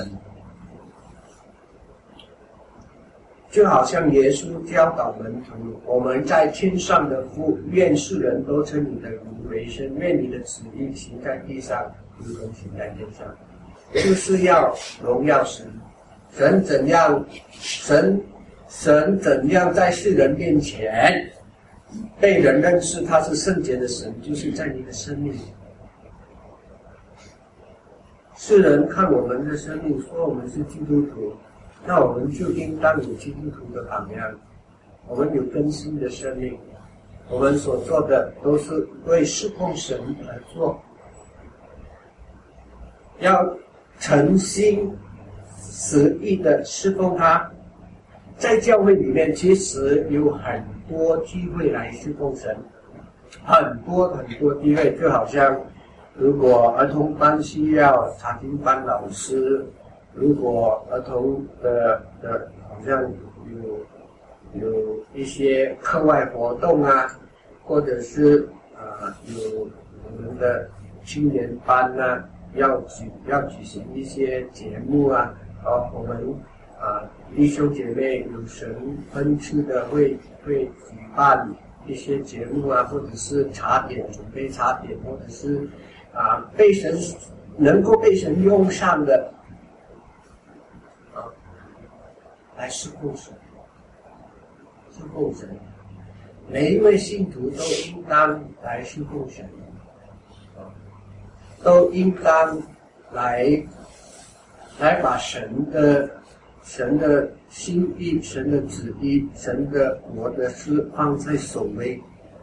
就好像耶稣教导门徒，我们在天上的父，愿世人都称你的名为圣，愿你的旨意行在地上如同行在天上，就是要荣耀神。神怎样神神怎样在世人面前被人认识他是圣洁的神，就是在你的生命里。世人看我们的生命说我们是基督徒，那我们就应当有基督徒的榜样，我们有更新的生命，我们所做的都是为侍奉神而做，要诚心实意的侍奉他。在教会里面其实有很多机会来侍奉神，很多很多机会，就好像如果儿童班需要查经班老师，如果儿童的的好像有有一些课外活动啊，或者是呃有我们的青年班啊，要举要举行一些节目啊，啊我们啊弟兄姐妹有神分赐的会会举办一些节目啊，或者是茶点准备茶点，或者是啊被神能够被神用上的啊来侍奉神，侍奉神，每一位信徒都应当来侍奉神，啊，都应当来来把神的神的心意、神的旨意、神的国的事放在首位，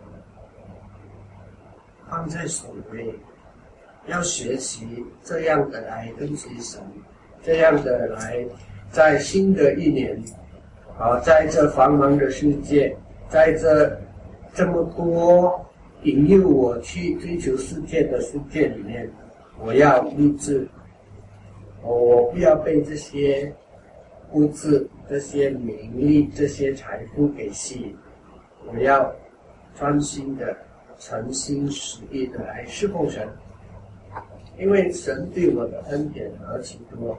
放在首位，要学习这样的来跟随神，这样的来在新的一年，啊，在这繁忙的世界，在这这么多引诱我去追求世界的世界里面，我要立志，我不要被这些物质、这些名利、这些财富给吸引，我要专心的、诚心实意的来侍奉神，因为神对我的恩典何其多。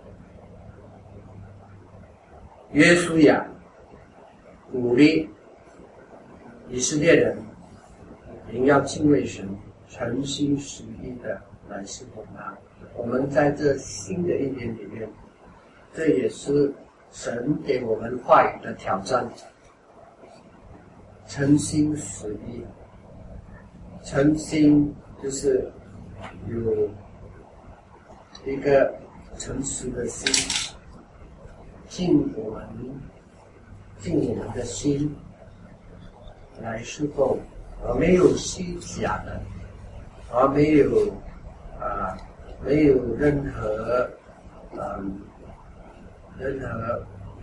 约书亚鼓励以色列人，您要敬畏神，诚心实意的来侍奉他。我们在这新的一年里面，这也是神给我们话语的挑战。 诚心实意。诚心就是有一个诚实的心，尽我们尽我们的心来侍奉，而没有虚假的，而没有啊、呃、没有任何嗯任何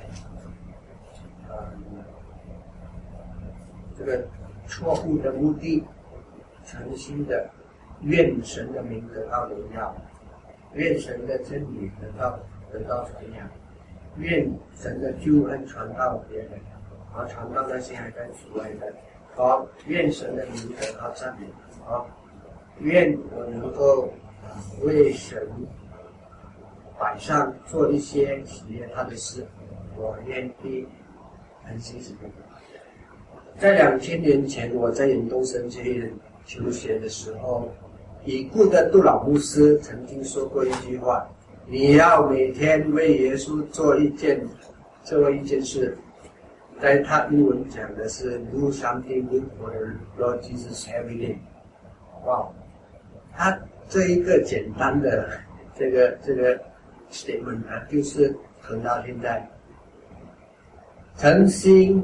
嗯这个错误的目的，诚心的愿神的名得到荣耀，愿神的真理得到得到传扬，愿神的救恩传到别人，而传到那些还在主外的。好，愿神的名得到赞美。好，愿我能够为神摆上做一些喜悦他的事，我愿意很心实的。在两千年前，我在远东神学院求学的时候，已故的杜老牧师曾经说过一句话：你要每天为耶稣做一件做一件事。在他英文讲的是 do something good for the Lord Jesus every day。哇，他这一个简单的这个这个 statement 啊，就是存到现在，诚心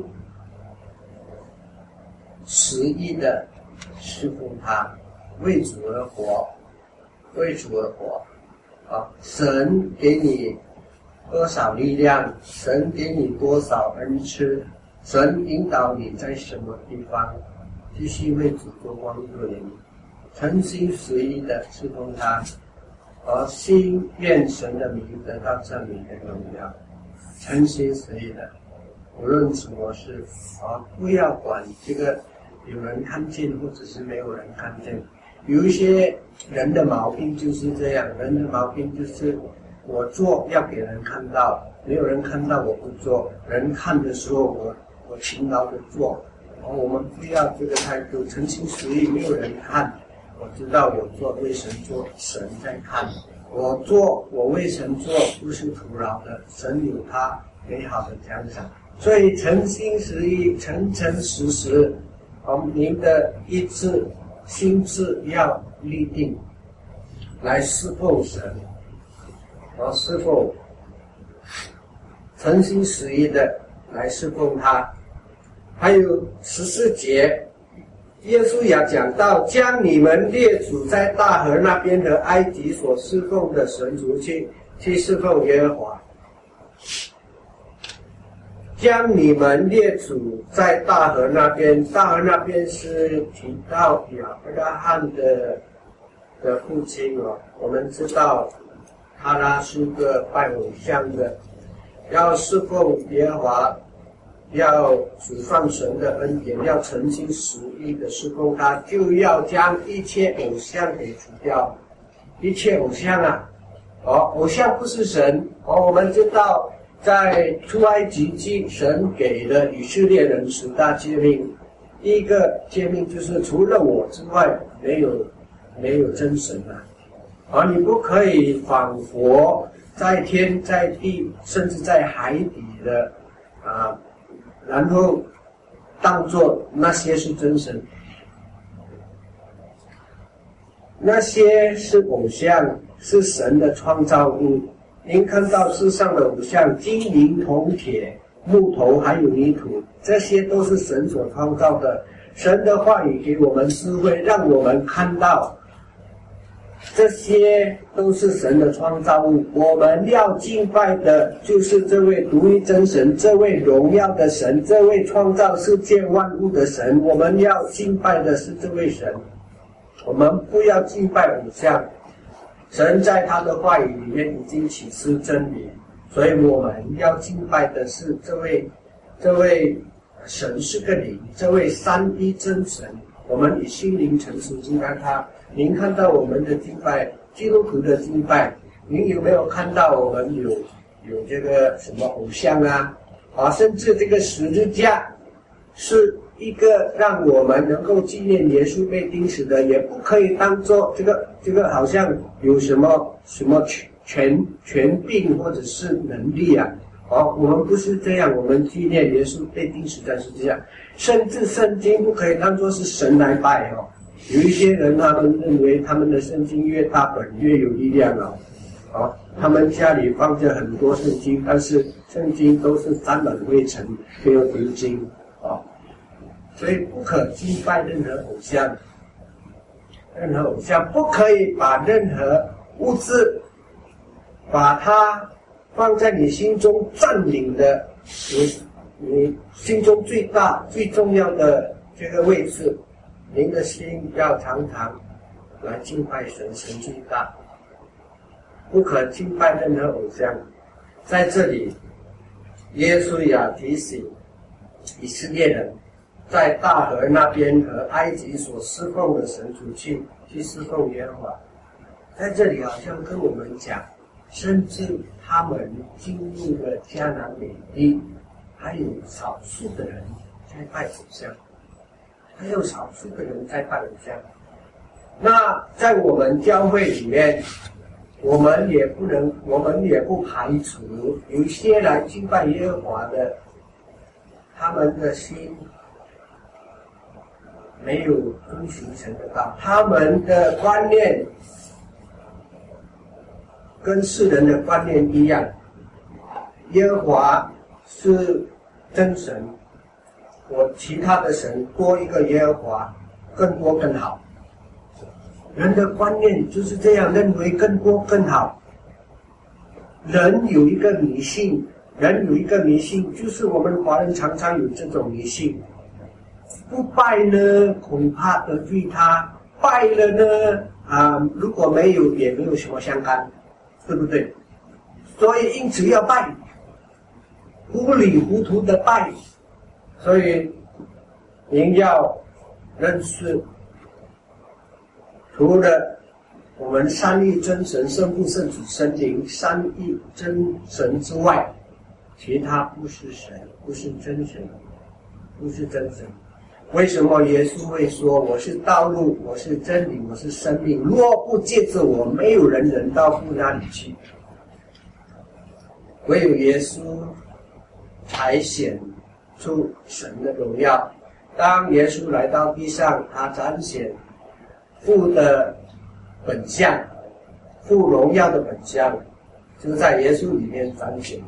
实意的侍奉他，为主而活，为主而活。啊，神给你多少力量，神给你多少恩赐，神引导你在什么地方，继续为主做光做盐，诚心实意的侍奉他，而心愿神的名得到赞美跟荣耀，诚心实意的，无论什么事，啊，不要管这个有人看见或者是没有人看见。有一些人的毛病就是这样，人的毛病就是我做要给人看到，没有人看到我不做，人看的时候我我勤劳的做。哦，我们不要这个态度，诚心实意，没有人看，我知道我做为神做，神在看。我做我为神做不是徒劳的，神有他美好的奖赏。所以诚心实意，诚诚实实，我们您的意志心智要立定，来侍奉神，而侍奉诚心实意的来侍奉他。还有十四节，耶稣也讲到，将你们列祖在大河那边和埃及所侍奉的神族去去侍奉耶和华。将你们列祖在大河那边，大河那边是提到亚伯拉罕的的父亲哦。我们知道他拉是个拜偶像的，要侍奉耶和华，要主放神的恩典，要诚心实意的侍奉他，就要将一切偶像给除掉。一切偶像啊，哦，偶像不是神哦。我们知道在出埃及记，神给了以色列人十大诫命，第一个诫命就是除了我之外，没有没有真神啊！而你不可以仿佛在天在地，甚至在海底的啊，然后当作那些是真神，那些是偶像，是神的创造物。您看到世上的偶像，金银铜铁木头还有泥土，这些都是神所创造的。神的话语给我们智慧，让我们看到这些都是神的创造物。我们要敬拜的就是这位独一真神，这位荣耀的神，这位创造世界万物的神。我们要敬拜的是这位神，我们不要敬拜偶像。神在他的话语里面已经启示真理，所以我们要敬拜的是这位这位神是个灵，这位三一真神。我们以心灵诚实敬拜他。您看到我们的敬拜，基督徒的敬拜，您有没有看到我们有有这个什么偶像啊？啊，甚至这个十字架是一个让我们能够纪念耶稣被钉死的，也不可以当作这个这个好像有什么什么权权柄或者是能力啊， 哦，我们不是这样，我们纪念耶稣被钉死在十字架，甚至圣经不可以当作是神来拜哦。有一些人他们认为他们的圣经越大本越有力量哦，哦，他们家里放着很多圣经，但是圣经都是沾满灰尘，没有读经哦，所以不可敬拜任何偶像，任何偶像不可以把任何物质把它放在你心中占领的你你心中最大最重要的这个位置。您的心要常常来敬拜神，神最大，不可敬拜任何偶像。在这里，耶稣也提醒以色列人，在大河那边和埃及所侍奉的神出去去侍奉耶和华。在这里好像跟我们讲，甚至他们进入了迦南美地，还有少数的人在拜偶像。还有少数的人在拜偶像。那在我们教会里面，我们也不能，我们也不排除有一些来敬拜耶和华的，他们的心没有遵循神的道，他们的观念跟世人的观念一样，耶和华是真神。我其他的神多一个耶和华，更多更好。人的观念就是这样认为，更多更好。人有一个迷信，人有一个迷信，就是我们华人常常有这种迷信。不拜呢，恐怕得罪他；拜了呢，啊、呃，如果没有也没有什么相干，对不对？所以因此要拜，糊里糊涂的拜。所以您要认识，除了我们三一真神、圣父、圣子、圣灵三一真神之外，其他不是神，不是真神，不是真神。为什么耶稣会说我是道路，我是真理，我是生命，若不借着我，没有人能到父那里去。唯有耶稣才显出神的荣耀。当耶稣来到地上，他彰显父的本相，父荣耀的本相，就在耶稣里面彰显。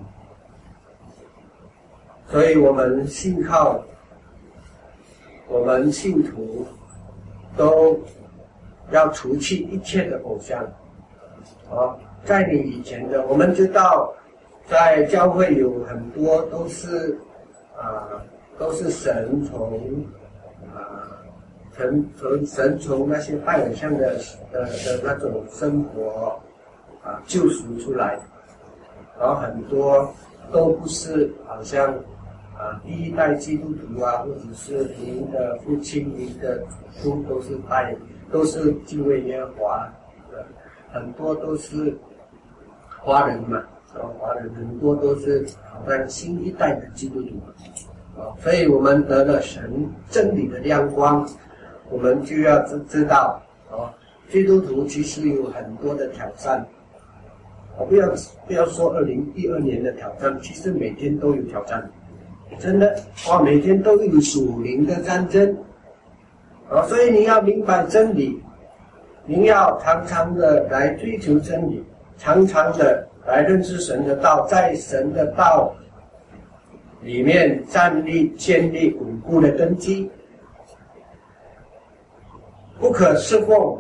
所以我们信靠，我们信徒都要除去一切的偶像。啊，在你以前的，我们知道，在教会有很多都是啊、呃，都是神从啊、呃，神从神从那些拜偶像的的的那种生活啊、呃、救赎出来，然后很多都不是好像啊第一代基督徒啊，或者是您的父亲、您的祖父都是拜，都是敬畏耶和华的，很多都是华人嘛。啊，华人很多都是好像新一代的基督徒啊，所以我们得了神真理的亮光，我们就要知知道啊，基督徒其实有很多的挑战。我不要不要说二零一二年的挑战，其实每天都有挑战，真的，哇，每天都有属灵的战争啊，所以你要明白真理，您要常常的来追求真理，常常的来认识神的道，在神的道里面站立、建立稳固的根基，不可侍奉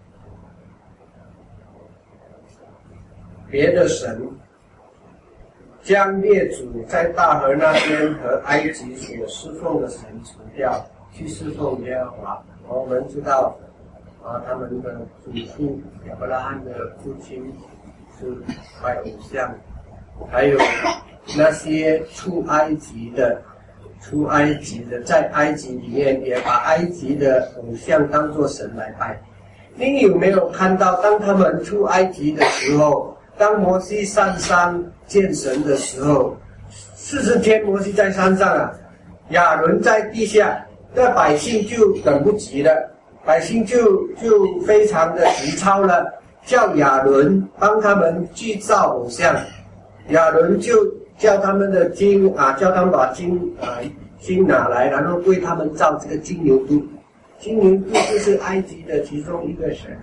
别的神，将列祖在大河那边和埃及所侍奉的神除掉，去侍奉耶和华。我们知道啊，他们的祖父亚伯拉罕的父亲是拜偶像，还有那些出埃及的出埃及的在埃及里面也把埃及的偶像当作神来拜。您有没有看到，当他们出埃及的时候，当摩西上山见神的时候，四十天摩西在山上啊，亚伦在地下，那百姓就等不及了，百姓就就非常的急操了，叫亚伦帮他们去造偶像。亚伦就叫他们的金啊，叫他们把金啊金拿来，然后为他们造这个金牛犊。金牛犊就是埃及的其中一个神。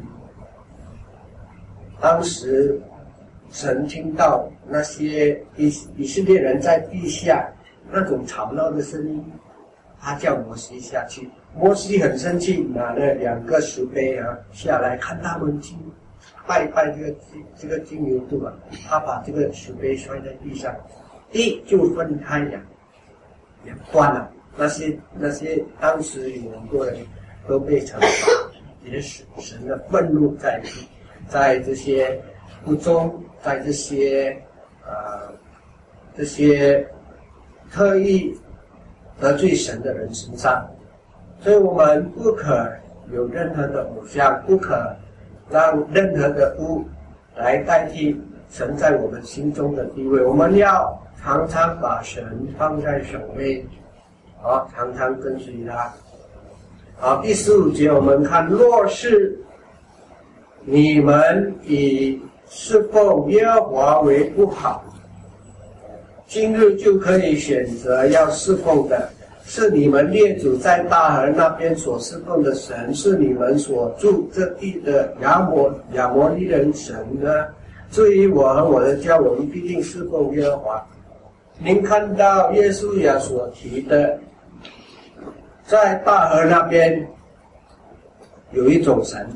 当时神听到那些以以色列人在地下那种吵闹的声音，他叫摩西下去。摩西很生气，拿了两个石碑啊下来，看他们去拜拜这个这个金牛犊啊，他把这个石碑摔在地上，地就分开两两段了。那些那些当时有很多人都被惩罚，也是神的愤怒在在这些不忠，在这些呃这些特意得罪神的人身上。所以我们不可有任何的偶像，不可让任何的物来代替神在我们心中的地位。我们要常常把神放在首位，好，常常跟随他。好，第十五节我们看，若是你们以侍奉耶和华为不好，今日就可以选择要侍奉的是你们列祖在大河那边所侍奉的神，是你们所住这地的亚摩亚摩利人神呢。至于我和我的家，我们必定侍奉耶和华。您看到耶稣亚所提的，在大河那边有一种神，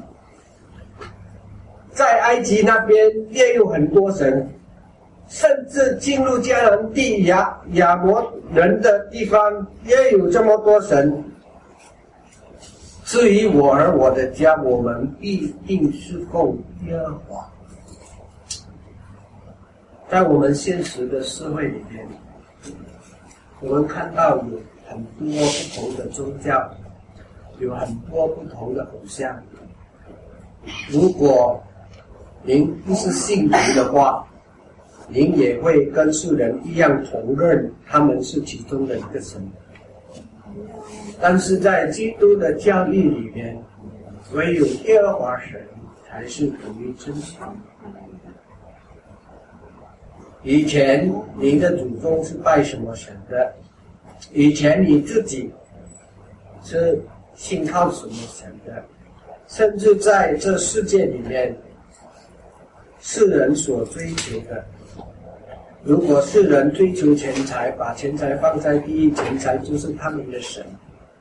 在埃及那边也有很多神，甚至进入迦南地亚亚摩人的地方也有这么多神。至于我和我的家，我们必定侍奉耶和华。在我们现实的社会里面，我们看到有很多不同的宗教，有很多不同的偶像。如果您不是信徒的话，您也会跟世人一样承认他们是其中的一个神。但是在基督的教义里面，唯有耶和华神才是独一真神。以前你的祖宗是拜什么神的？以前你自己是信靠什么神的？甚至在这世界里面，世人所追求的，如果世人追求钱财，把钱财放在第一，钱财就是他们的神。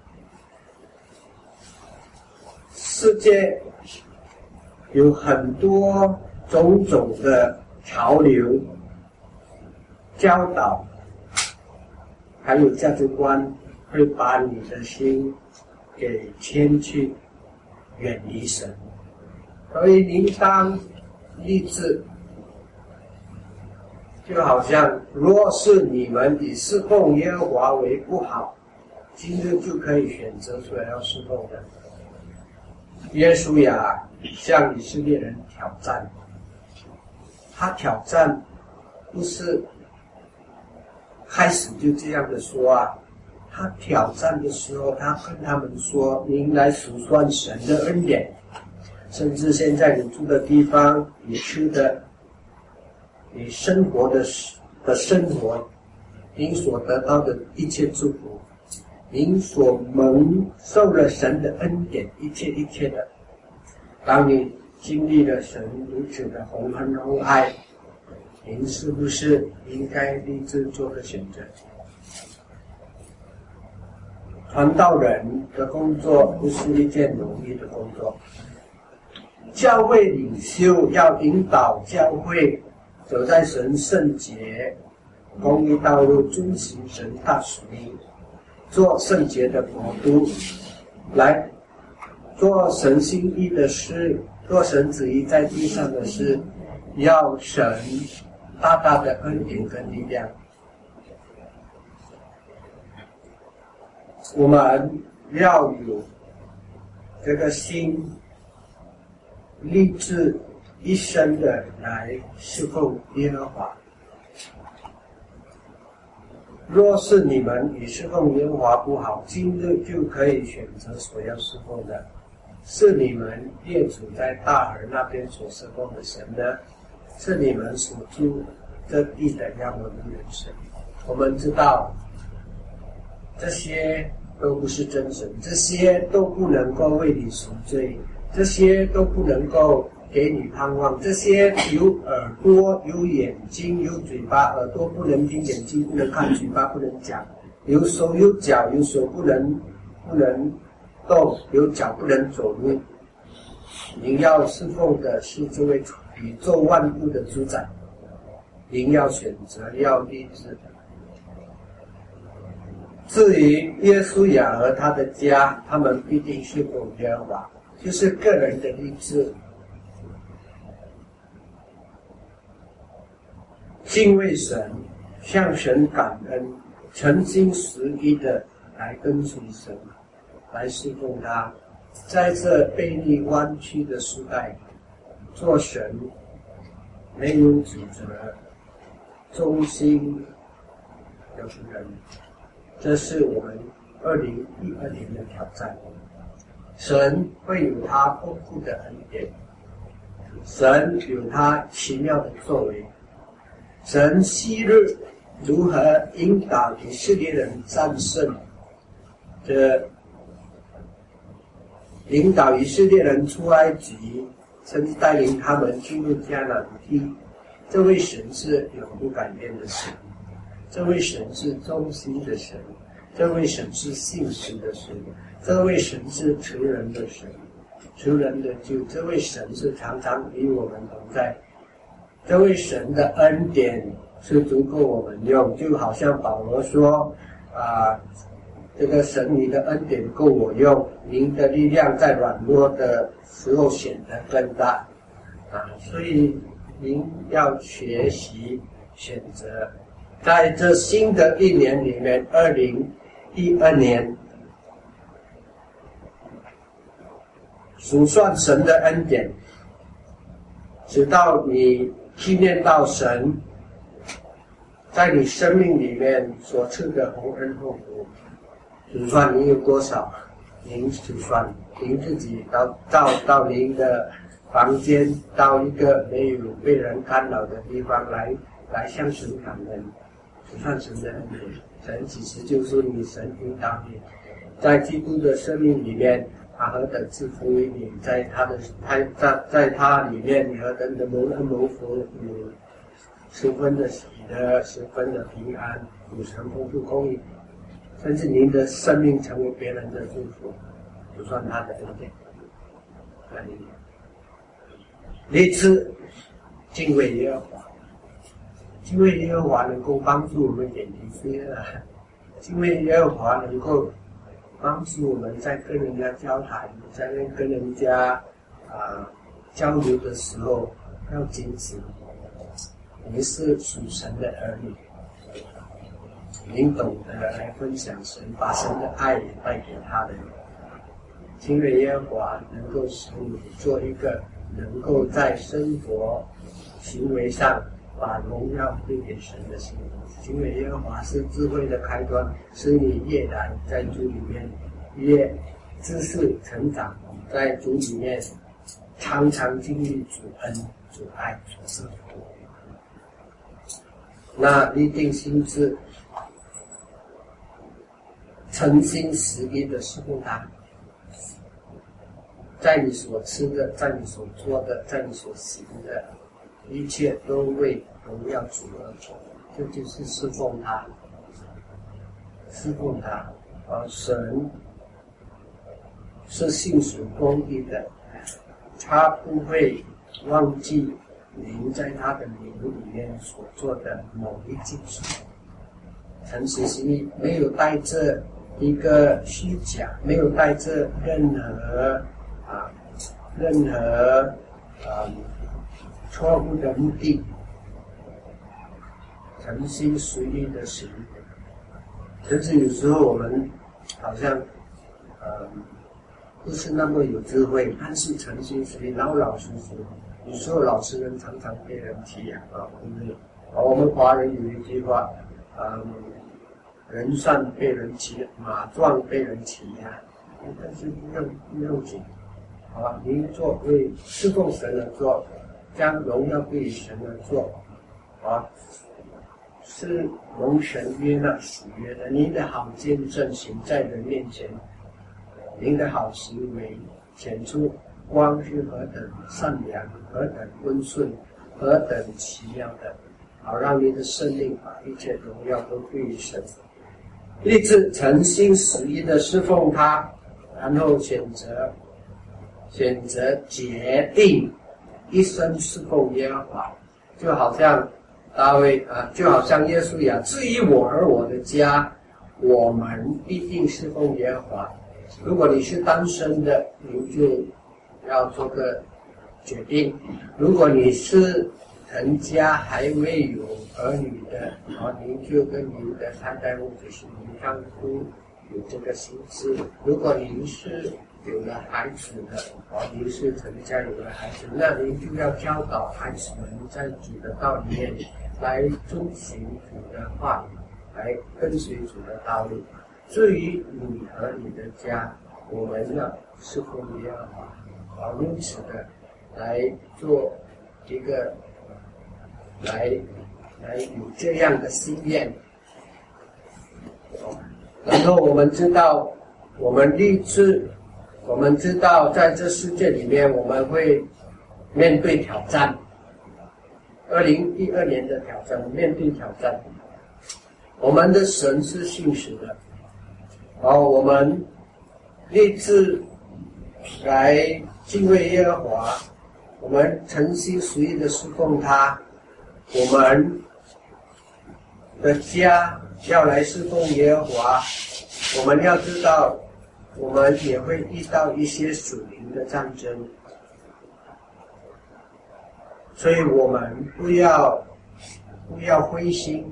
世界有很多种种的潮流、教导，还有价值观，会把你的心给牵去远离神。所以您当立志，就好像若是你们以侍奉耶和华为不好，今日就可以选择所要侍奉的。耶稣呀向以色列人挑战，他挑战不是开始就这样的说啊，他挑战的时候，他跟他们说：“您来数算神的恩典，甚至现在你住的地方，你吃的，你生活的的生活，您所得到的一切祝福，您所蒙受了神的恩典，一切一切的。当你经历了神如此的宏恩厚爱，您是不是应该立志做个选择？”传道人的工作不是一件容易的工作，教会领袖要引导教会走在神圣洁、公义道路，遵行神大使命，做圣洁的国度，来做神心意的事，做神旨意在地上的事，要神大大的恩典跟力量。我们要有这个心，立志一生的来侍奉耶和华。若是你们以侍奉耶和华不好，今日就可以选择所要侍奉的，是你们列祖在大河那边所侍奉的神呢？是你们所住这地的样文的人生。我们知道，这些都不是真神，这些都不能够为你赎罪，这些都不能够给你盼望，这些有耳朵、有眼睛、有嘴巴，耳朵不能听，眼睛不能看，嘴巴不能讲，有手有脚，有手不能不能动，有脚不能走路。您要侍奉的是这位宇宙万物的主宰，您要选择，要立志。至于约书亚和他的家，他们必定是奉耶和华，就是个人的立志，敬畏神，向神感恩，诚心实意的来跟随神，来侍奉他。在这悖逆弯曲的时代，做神没有指责，忠心有人，这是我们二零一二年的挑战。神会有他丰富的恩典，神有他奇妙的作为，神昔日如何引导以色列人战胜这领导以色列人出埃及，甚至带领他们进入迦南地，这位神是永不改变的神，这位神是忠心的神，这位神是信实的神，这位神是慈人的神，慈人的救，这位神是常常与我们同在，这位神的恩典是足够我们用，就好像保罗说啊、呃这个神你的恩典够我用，您的力量在软弱的时候显得更大啊！所以您要学习选择，在这新的一年里面，二零一二年，数算神的恩典，直到你纪念到神在你生命里面所赐的洪恩厚福。数算您有多少，您数算，您自己到到到您的房间，到一个没有被人干扰的地方来来向神感恩，数算神的恩典。神其实就是你，神引导你，在基督的生命里面，他何等赐福于你，在他的他在在他里面，你何等的蒙恩蒙福，你十分的喜乐，十分的平安，有神丰富供应。甚至您的生命成为别人的祝福，就算他的恩典。立志敬畏耶和华，敬畏耶和华能够帮助我们远离罪恶，敬畏耶和华能够帮助我们在跟人家交谈，在跟人家啊、呃、交流的时候要谨慎。您是属神的儿女。您懂得来分享神，把神的爱也带给他人。敬畏耶和华能够使你做一个能够在生活行为上把荣耀归给神的行为。敬畏耶和华是智慧的开端，使你越来在主里面越知识成长，在主里面常常经历主恩、主爱、主赐福。那立定心志，诚心实意的侍奉他，在你所吃的，在你所做的，在你所行的，一切都为荣耀主而做，这就是侍奉他，侍奉他。而神是信实公义的，他不会忘记您在他的名里面所做的某一件事。诚实实意，没有带着一个虚假，没有带着任何啊任何啊错误的目的，诚心实意的行。甚至有时候我们好像呃不是那么有智慧，但是诚心实意，老老实实。有时候老实人常常被人欺压啊，对不对？啊，我们华人有一句话，嗯。人善被人欺，马壮被人欺压，但是不用不用紧，好吧？您做为侍奉神而做，将荣耀归于神而做， 啊，是蒙神悦纳喜悦的。您的好见证行在人面前，您的好行为显出光是何等善良，何等温顺，何等奇妙的，好让你的生命把一切荣耀都归于神。立志诚心实意的侍奉他，然后选择选择决定一生侍奉耶和华，就好像大卫啊，就好像耶稣一样。至于我和我的家，我们必定侍奉耶和华。如果你是单身的，你就要做个决定；如果你是成家还未有儿女的，啊，您就跟您的太太或者是您丈夫有这个心思。如果您是有了孩子的，啊，您是成家有了孩子，那您就要教导孩子们在主的道里面来遵循主的话语，来跟随主的道路。至于你和你的家，我们要侍奉耶和华，啊，因此的来做一个。来来有这样的心愿，然后我们知道，我们立志，我们知道在这世界里面我们会面对挑战。二零一二年的挑战，面对挑战，我们的神是信实的，然后我们立志来敬畏耶和华，我们诚心实意的侍奉他。我们的家要来侍奉耶和华，我们要知道，我们也会遇到一些属灵的战争，所以我们不要不要灰心，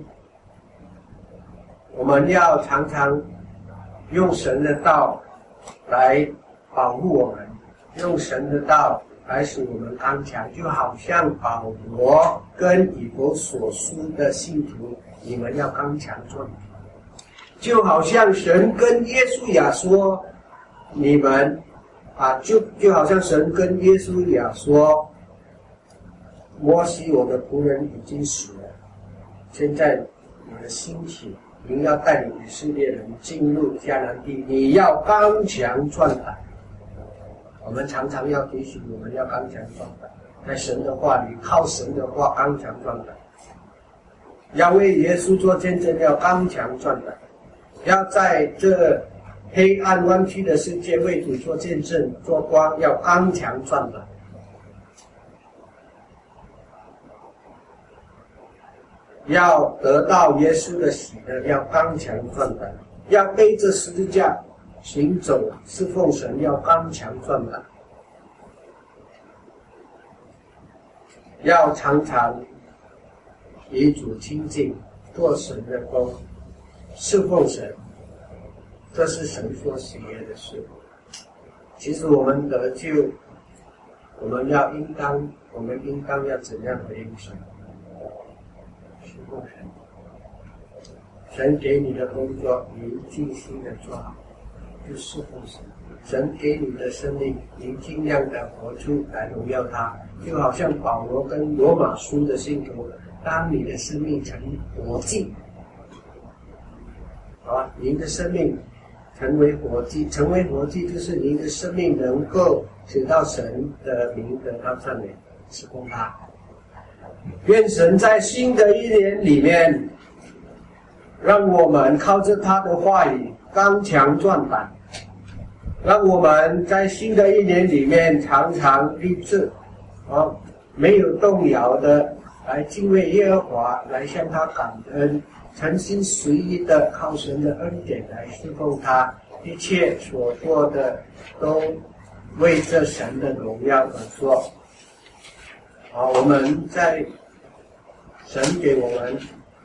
我们要常常用神的道来保护我们，用神的道来使我们刚强，就好像保罗跟以弗所书的信徒，你们要刚强壮胆，就好像神跟耶稣亚说，你们啊，就就好像神跟耶稣亚说，摩西我的仆人已经死了，现在你的兴起，您要带领以色列人进入迦南地，你要刚强壮胆。我们常常要提醒我们要刚强壮胆，在神的话里，靠神的话刚强壮胆，要为耶稣做见证，要刚强壮胆，要在这黑暗弯曲的世界为主做见证做光，要刚强壮胆，要得到耶稣的喜乐，要刚强壮胆，要背着十字架行走侍奉神，要刚强壮胆，要常常与主亲近，做神的工，侍奉神，这是神所喜悦的事。其实我们得救，我们要应当，我们应当要怎样回应神？侍奉神。神给你的工作，你尽心的做好，就侍奉神。神给你的生命，你尽量的活出来荣耀他。就好像保罗跟罗马书的信徒，当你的生命成活祭，啊，您的生命成为活祭，成为活祭就是您的生命能够使到神的名得到赞美，侍奉他。愿神在新的一年里面，让我们靠着他的话语刚强壮胆，让我们在新的一年里面常常立志，啊，没有动摇的来敬畏耶和华，来向他感恩，诚心实意的靠神的恩典来侍奉他，一切所做的都为这神的荣耀而做。好，我们在神给我们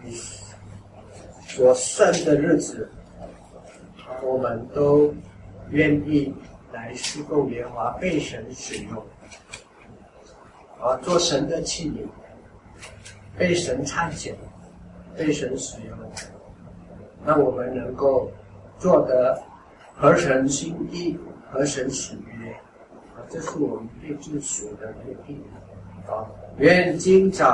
所剩的日子，我们都愿意来侍奉耶和华，被神使用，啊，做神的器皿，被神差遣，被神使用，让我们能够做得合神心意，合神喜悦，啊，这是我们对自属的目的。啊，愿今早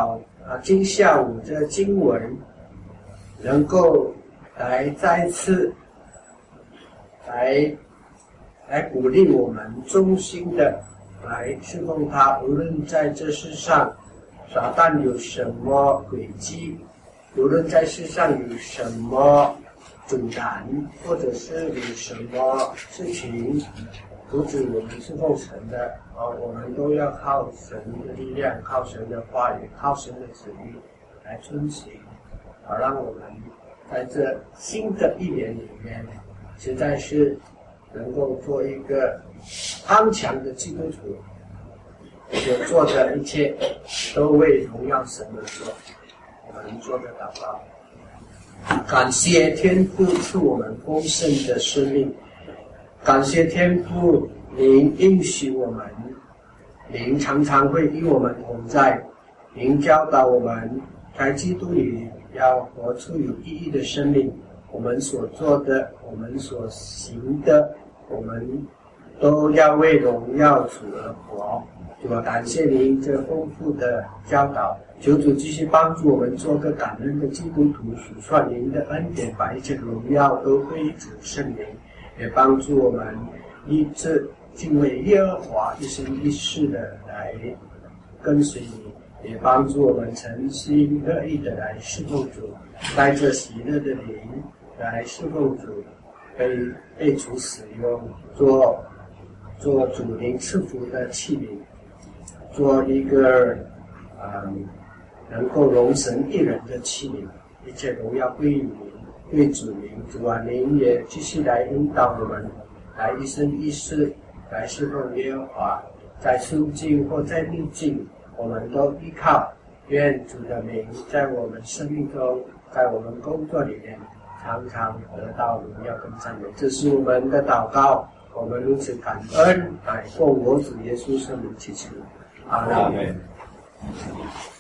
啊，今下午这经文能够来再次来来鼓励我们衷心的来侍奉他，无论在这世上撒旦有什么诡计，无论在世上有什么阻拦，或者是有什么事情阻止我们侍奉神的啊，我们都要靠神的力量，靠神的话语，靠神的旨意来遵行，好让我们在这新的一年里面，实在是能够做一个刚强的基督徒，所做的一切都为荣耀神而做。我们做个祷告。感谢天父赐我们丰盛的生命，感谢天父，您应许我们，您常常会与我们同在，您教导我们在基督里要活出有意义的生命。我们所做的，我们所行的，我们都要为荣耀主而活。主啊，感谢您这丰富的教导，求主继续帮助我们做个感恩的基督徒，数算您的恩典，把一切荣耀都归主圣灵，也帮助我们一直敬畏耶和华，一生一世的来跟随你，也帮助我们诚心乐意的来侍奉主，带着喜乐的灵来侍奉主，被被主使用，做做主灵赐福的器皿，做一个嗯能够容神一人的器皿，一切荣耀归于您，归主名。主啊，您也继续来引导我们，来一生一世来侍奉耶和华，在顺境或在逆境，我们都依靠。愿主的名在我们生命中，在我们工作里面常常得到荣耀跟赞美。这是我们的祷告，我们如此感恩，乃奉我主耶稣圣名祈求。阿门。